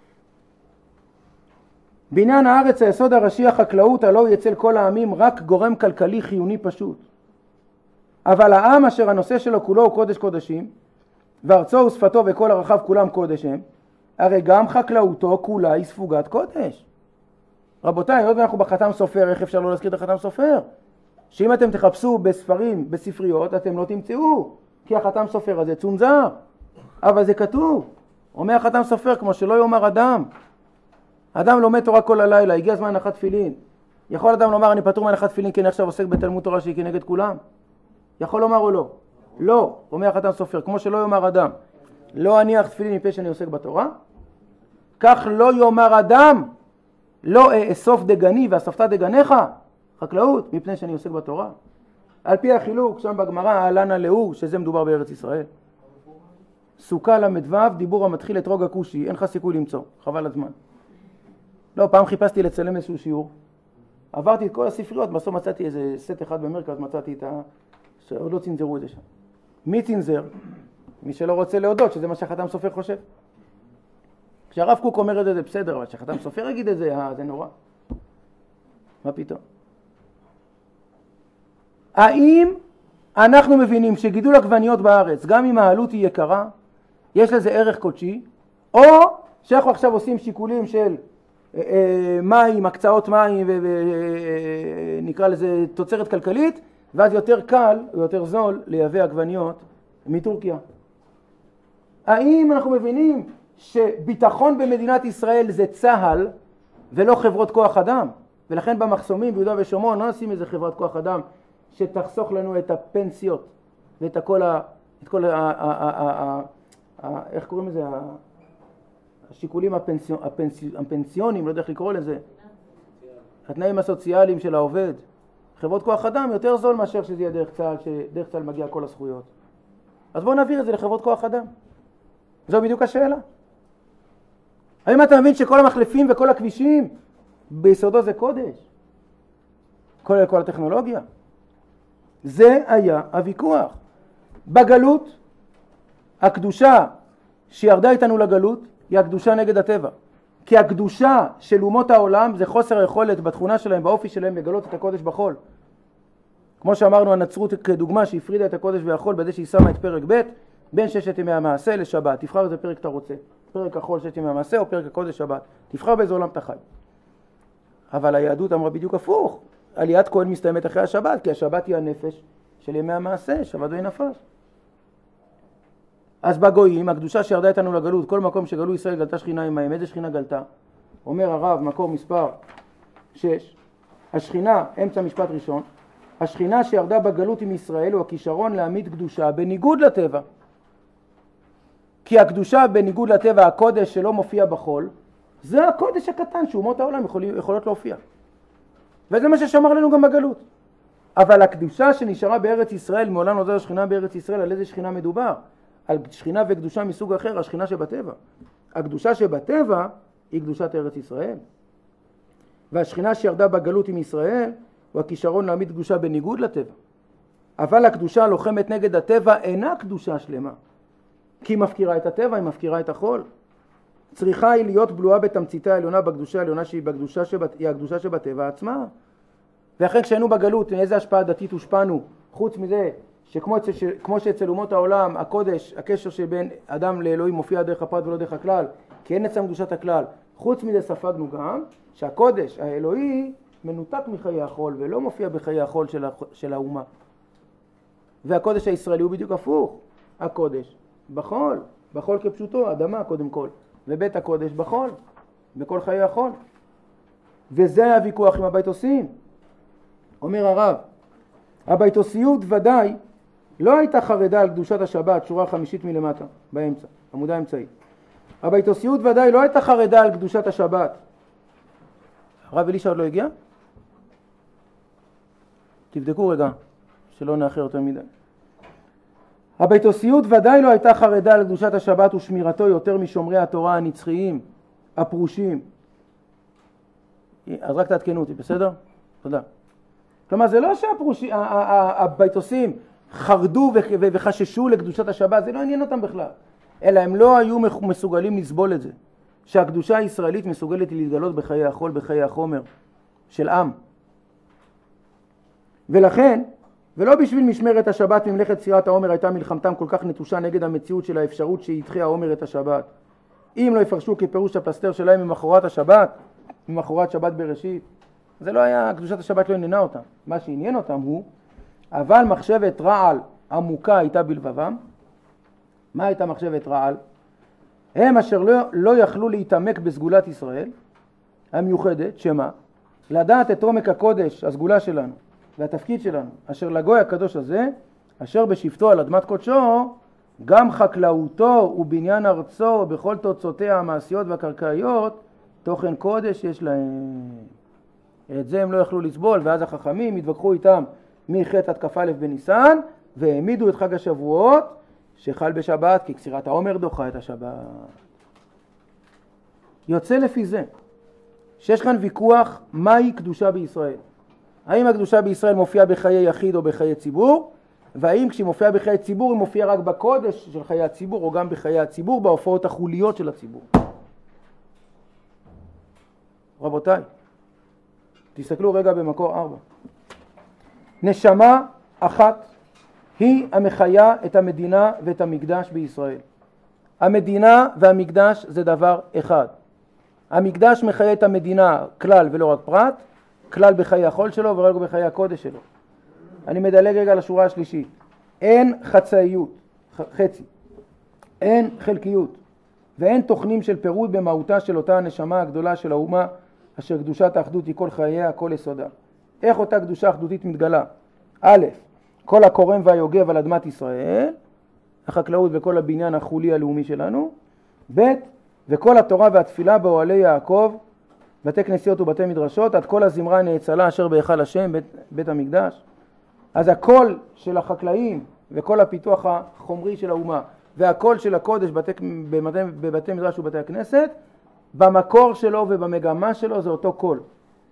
בניין הארץ היסוד הראשי החקלאות, הלא הוא אצל כל העמים רק גורם כלכלי חיוני פשוט. אבל העם אשר הנושא שלו כולו הוא קודש קודשים, וארצו ושפתו וכל ערכיו כולם קודש הם, הרי גם חקלאותו כולה היא ספוגת קודש. רבותיי, היות ואנחנו בחתם סופר, איך אפשר לא להזכיר את החתם סופר? שאם אתם תחפשו בספרים, בספריות, אתם לא תמצאו, כי החתם סופר הזה צונזר. אבל זה כתוב. אומר החתם סופר, כמו שלא יאמר אדם. אדם לומד תורה כל הלילה, הגיע הזמן הנחת תפילין. יכול אדם לומר, אני פטור מהנחת תפילין כי אני עכשיו עוסק בתלמוד תורה שהיא כנגד כולם? יכול לומר או לא? לא, אומר החת"ם סופר, כמו שלא יאמר אדם, לא אניח תפילין מפני שאני עוסק בתורה, כך לא יאמר אדם, לא אסוף דגני ואספת דגניך, חקלאות, מפני שאני עוסק בתורה. על פי החילוק, שם בגמרא, אהלן הלאו, שזה מדובר בארץ ישראל. סוכה למדו, דיבור המתחיל את רוג הכושי, אין לך סיכוי למצוא, חבל הזמן. לא, פעם חיפשתי לצלם איזשהו שיעור, עברתי את כל הספריות, בסוף מצאתי איזה סט אחד במרכז, מצאתי את שעוד לא צנזרו את זה שם. מי צנזר? מי שלא רוצה להודות, שזה מה שהחת"ם סופר חושב. כשהרב קוק אומר את זה, זה בסדר, אבל כשהחת"ם סופר יגיד את זה, זה נורא. מה פתאום? האם אנחנו מבינים שגידול עגבניות בארץ, גם אם העלות היא יקרה, יש לזה ערך קודשי, או שאנחנו עכשיו עושים שיקולים של מים, הקצאות מים, ונקרא לזה תוצרת כלכלית, ואז יותר קל ויותר זול לייבא עגבניות מטורקיה. האם אנחנו מבינים שביטחון במדינת ישראל זה צה"ל ולא חברות כוח אדם? ולכן במחסומים ביהודה ושומרון לא נשים איזה חברת כוח אדם שתחסוך לנו את הפנסיות ואת איך קוראים לזה? השיקולים הפנסיונים, לא יודע איך לקרוא לזה. התנאים הסוציאליים של העובד. חברות כוח אדם יותר זול מאשר שזה יהיה דרך צה"ל, שדרך צה"ל מגיע כל הזכויות. אז בואו נעביר את זה לחברות כוח אדם. זו בדיוק השאלה. האם אתה מבין שכל המחלפים וכל הכבישים ביסודו זה קודש? כולל כל הטכנולוגיה. זה היה הוויכוח. בגלות, הקדושה שירדה איתנו לגלות היא הקדושה נגד הטבע. כי הקדושה של אומות העולם זה חוסר היכולת בתכונה שלהם, באופי שלהם, לגלות את הקודש בחול. כמו שאמרנו, הנצרות כדוגמה שהפרידה את הקודש והחול בזה שהיא שמה את פרק ב' בין 6 ימי המעשה לשבת. תבחר איזה פרק אתה רוצה. פרק החול 6 ימי המעשה או פרק הקודש שבת. תבחר באיזה עולם אתה חי. אבל היהדות אמרה בדיוק הפוך. עליית כהן מסתיימת אחרי השבת, כי השבת היא הנפש של ימי המעשה, שבת ונפש. אז בגויים, הקדושה שירדה איתנו לגלות, כל מקום שגלו ישראל גלתה שכינה עמהם. איזה שכינה גלתה? אומר הרב, מקור מספר 6, השכינה, אמצע משפט ראשון, השכינה שירדה בגלות עם ישראל הוא הכישרון להעמיד קדושה בניגוד לטבע. כי הקדושה בניגוד לטבע, הקודש שלא מופיע בחול, זה הקודש הקטן שאומות העולם יכולות להופיע. וזה מה ששמר לנו גם בגלות. אבל הקדושה שנשארה בארץ ישראל, מעולם לא זו השכינה בארץ ישראל, על איזה שכינה מדובר? על שכינה וקדושה מסוג אחר, השכינה שבטבע. הקדושה שבטבע היא קדושת ארץ ישראל. והשכינה שירדה בגלות עם ישראל הוא הכישרון להעמיד קדושה בניגוד לטבע. אבל הקדושה הלוחמת נגד הטבע אינה קדושה שלמה. כי היא מפקירה את הטבע, היא מפקירה את החול. צריכה היא להיות בלועה בתמציתה העליונה בקדושה העליונה שהיא הקדושה שבטבע עצמה. ואחרי כשהיינו בגלות, איזה השפעה דתית הושפענו? חוץ מזה שכמו שאצל אומות העולם, הקודש, הקשר שבין אדם לאלוהים מופיע דרך הפרט ולא דרך הכלל, כי אין עצם קדושת הכלל. חוץ מזה ספגנו גם שהקודש, האלוהי, מנותק מחיי החול ולא מופיע בחיי החול של האומה. והקודש הישראלי הוא בדיוק הפוך. הקודש בחול, בחול כפשוטו, אדמה קודם כל, ובית הקודש בחול, בכל חיי החול. וזה היה ויכוח עם הביתוסים. אומר הרב, הביתוסיות ודאי לא הייתה חרדה על קדושת השבת, שורה 5 מלמטה, באמצע, עמודה אמצעי. הביתוסיות ודאי לא הייתה חרדה על קדושת השבת. הרב אלישע עוד לא הגיע? תבדקו רגע, שלא נאחר יותר מדי. הביתוסיות ודאי לא הייתה חרדה על קדושת השבת ושמירתו יותר משומרי התורה הנצחיים, הפרושים. אז רק תעדכנו אותי, בסדר? תודה. כלומר, זה לא שהביתוסים חרדו וחששו לקדושת השבת, זה לא עניין אותם בכלל. אלא הם לא היו מסוגלים לסבול את זה. שהקדושה הישראלית מסוגלת להתגלות בחיי החול, בחיי החומר של עם. ולכן, ולא בשביל משמרת השבת ממלכת ספירת העומר הייתה מלחמתם כל כך נטושה נגד המציאות של האפשרות שידחה העומר את השבת. אם לא יפרשו כפירוש הפלסטר שלהם ממחרת השבת, ממחרת שבת בראשית, זה לא היה, קדושת השבת לא עניינה אותם. מה שעניין אותם הוא, אבל מחשבת רעל עמוקה הייתה בלבבם. מה הייתה מחשבת רעל? הם אשר לא יכלו להתעמק בסגולת ישראל המיוחדת, שמה? לדעת את עומק הקודש, הסגולה שלנו, והתפקיד שלנו, אשר לגוי הקדוש הזה, אשר בשבתו על אדמת קודשו, גם חקלאותו ובניין ארצו בכל תוצאותיה המעשיות והקרקעיות, תוכן קודש יש להם. את זה הם לא יכלו לסבול, ואז החכמים התווכחו איתם מחטא עד כ"א בניסן, והעמידו את חג השבועות, שחל בשבת, כי קצירת העומר דוחה את השבת. יוצא לפי זה, שיש כאן ויכוח מהי קדושה בישראל. האם הקדושה בישראל מופיעה בחיי יחיד או בחיי ציבור, והאם כשהיא מופיעה בחיי ציבור היא מופיעה רק בקודש של חיי הציבור, או גם בחיי הציבור, בהופעות החוליות של הציבור. רבותיי, תסתכלו רגע במקור 4. נשמה אחת היא המחיה את המדינה ואת המקדש בישראל. המדינה והמקדש זה דבר אחד. המקדש מחיה את המדינה כלל ולא רק פרט, כלל בחיי החול שלו ורק בחיי הקודש שלו. אני מדלג רגע לשורה השלישית. אין חצאיות, חצי, אין חלקיות, ואין תוכנים של פירוד במהותה של אותה הנשמה הגדולה של האומה, אשר קדושת האחדות היא כל חייה, כל יסודה. איך אותה קדושה אחדותית מתגלה? א', כל הקורם והיוגב על אדמת ישראל, החקלאות וכל הבניין החולי הלאומי שלנו. ב', וכל התורה והתפילה באוהלי יעקב, בתי כנסיות ובתי מדרשות, עד כל הזמרה הנאצלה אשר בהיכל השם, בית המקדש. אז הקול של החקלאים וכל הפיתוח החומרי של האומה והקול של הקודש בבתי מדרש ובתי הכנסת, במקור שלו ובמגמה שלו זה אותו קול.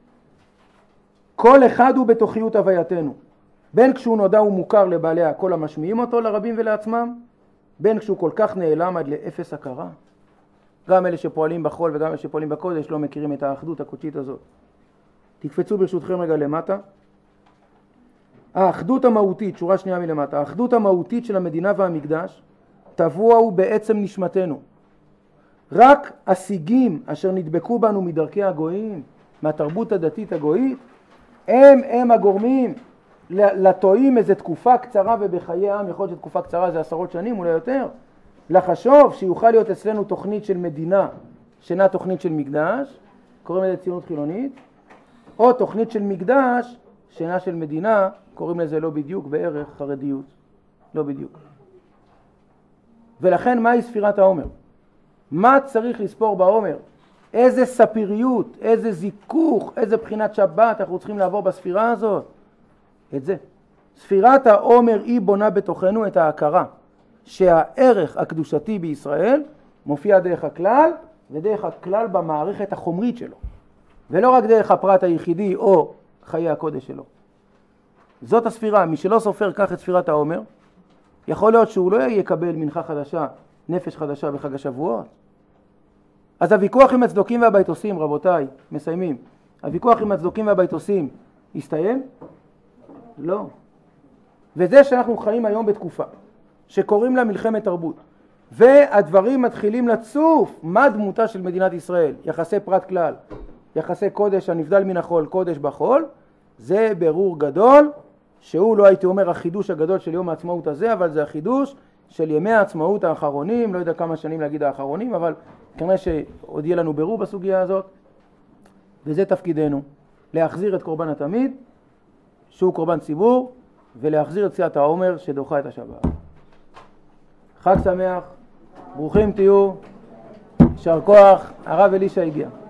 כל אחד הוא בתוכיות הווייתנו, בין כשהוא נודע ומוכר לבעלי הקול המשמיעים אותו לרבים ולעצמם, בין כשהוא כל כך נעלם עד לאפס הכרה. גם אלה שפועלים בחול וגם אלה שפועלים בקודש לא מכירים את האחדות הקודשית הזאת. תקפצו ברשותכם רגע למטה. האחדות המהותית, שורה שנייה מלמטה, האחדות המהותית של המדינה והמקדש טבוע הוא בעצם נשמתנו. רק השיגים אשר נדבקו בנו מדרכי הגויים, מהתרבות הדתית הגויית, הם הגורמים לטועים איזו תקופה קצרה, ובחיי העם יכול להיות שתקופה קצרה זה 10 שנים אולי יותר, לחשוב שיוכל להיות אצלנו תוכנית של מדינה שאינה תוכנית של מקדש, קוראים לזה ציונות חילונית, או תוכנית של מקדש שאינה של מדינה, קוראים לזה לא בדיוק בערך חרדיות, לא בדיוק. ולכן מהי ספירת העומר? מה צריך לספור בעומר? איזה ספיריות, איזה זיכוך, איזה בחינת שבת אנחנו צריכים לעבור בספירה הזאת? את זה. ספירת העומר היא בונה בתוכנו את ההכרה שהערך הקדושתי בישראל מופיע דרך הכלל, ודרך הכלל במערכת החומרית שלו, ולא רק דרך הפרט היחידי או חיי הקודש שלו. זאת הספירה. מי שלא סופר כך את ספירת העומר, יכול להיות שהוא לא יקבל מנחה חדשה, נפש חדשה בחג השבועות. אז הוויכוח עם הצדוקים והביתוסים, רבותיי, מסיימים. הוויכוח עם הצדוקים והביתוסים הסתיים? לא. וזה שאנחנו חיים היום בתקופה שקוראים לה מלחמת תרבות, והדברים מתחילים לצוף מה דמותה של מדינת ישראל, יחסי פרט כלל, יחסי קודש הנבדל מן החול, קודש בחול, זה ברור גדול, שהוא לא הייתי אומר החידוש הגדול של יום העצמאות הזה, אבל זה החידוש של ימי העצמאות האחרונים, לא יודע כמה שנים להגיד האחרונים, אבל כנראה שעוד יהיה לנו ברור בסוגיה הזאת, וזה תפקידנו, להחזיר את קורבן התמיד, שהוא קורבן ציבור, ולהחזיר את ספירת העומר שדוחה את השבת. חג שמח, ברוכים תהיו, יישר כוח, הרב אלישע הגיע.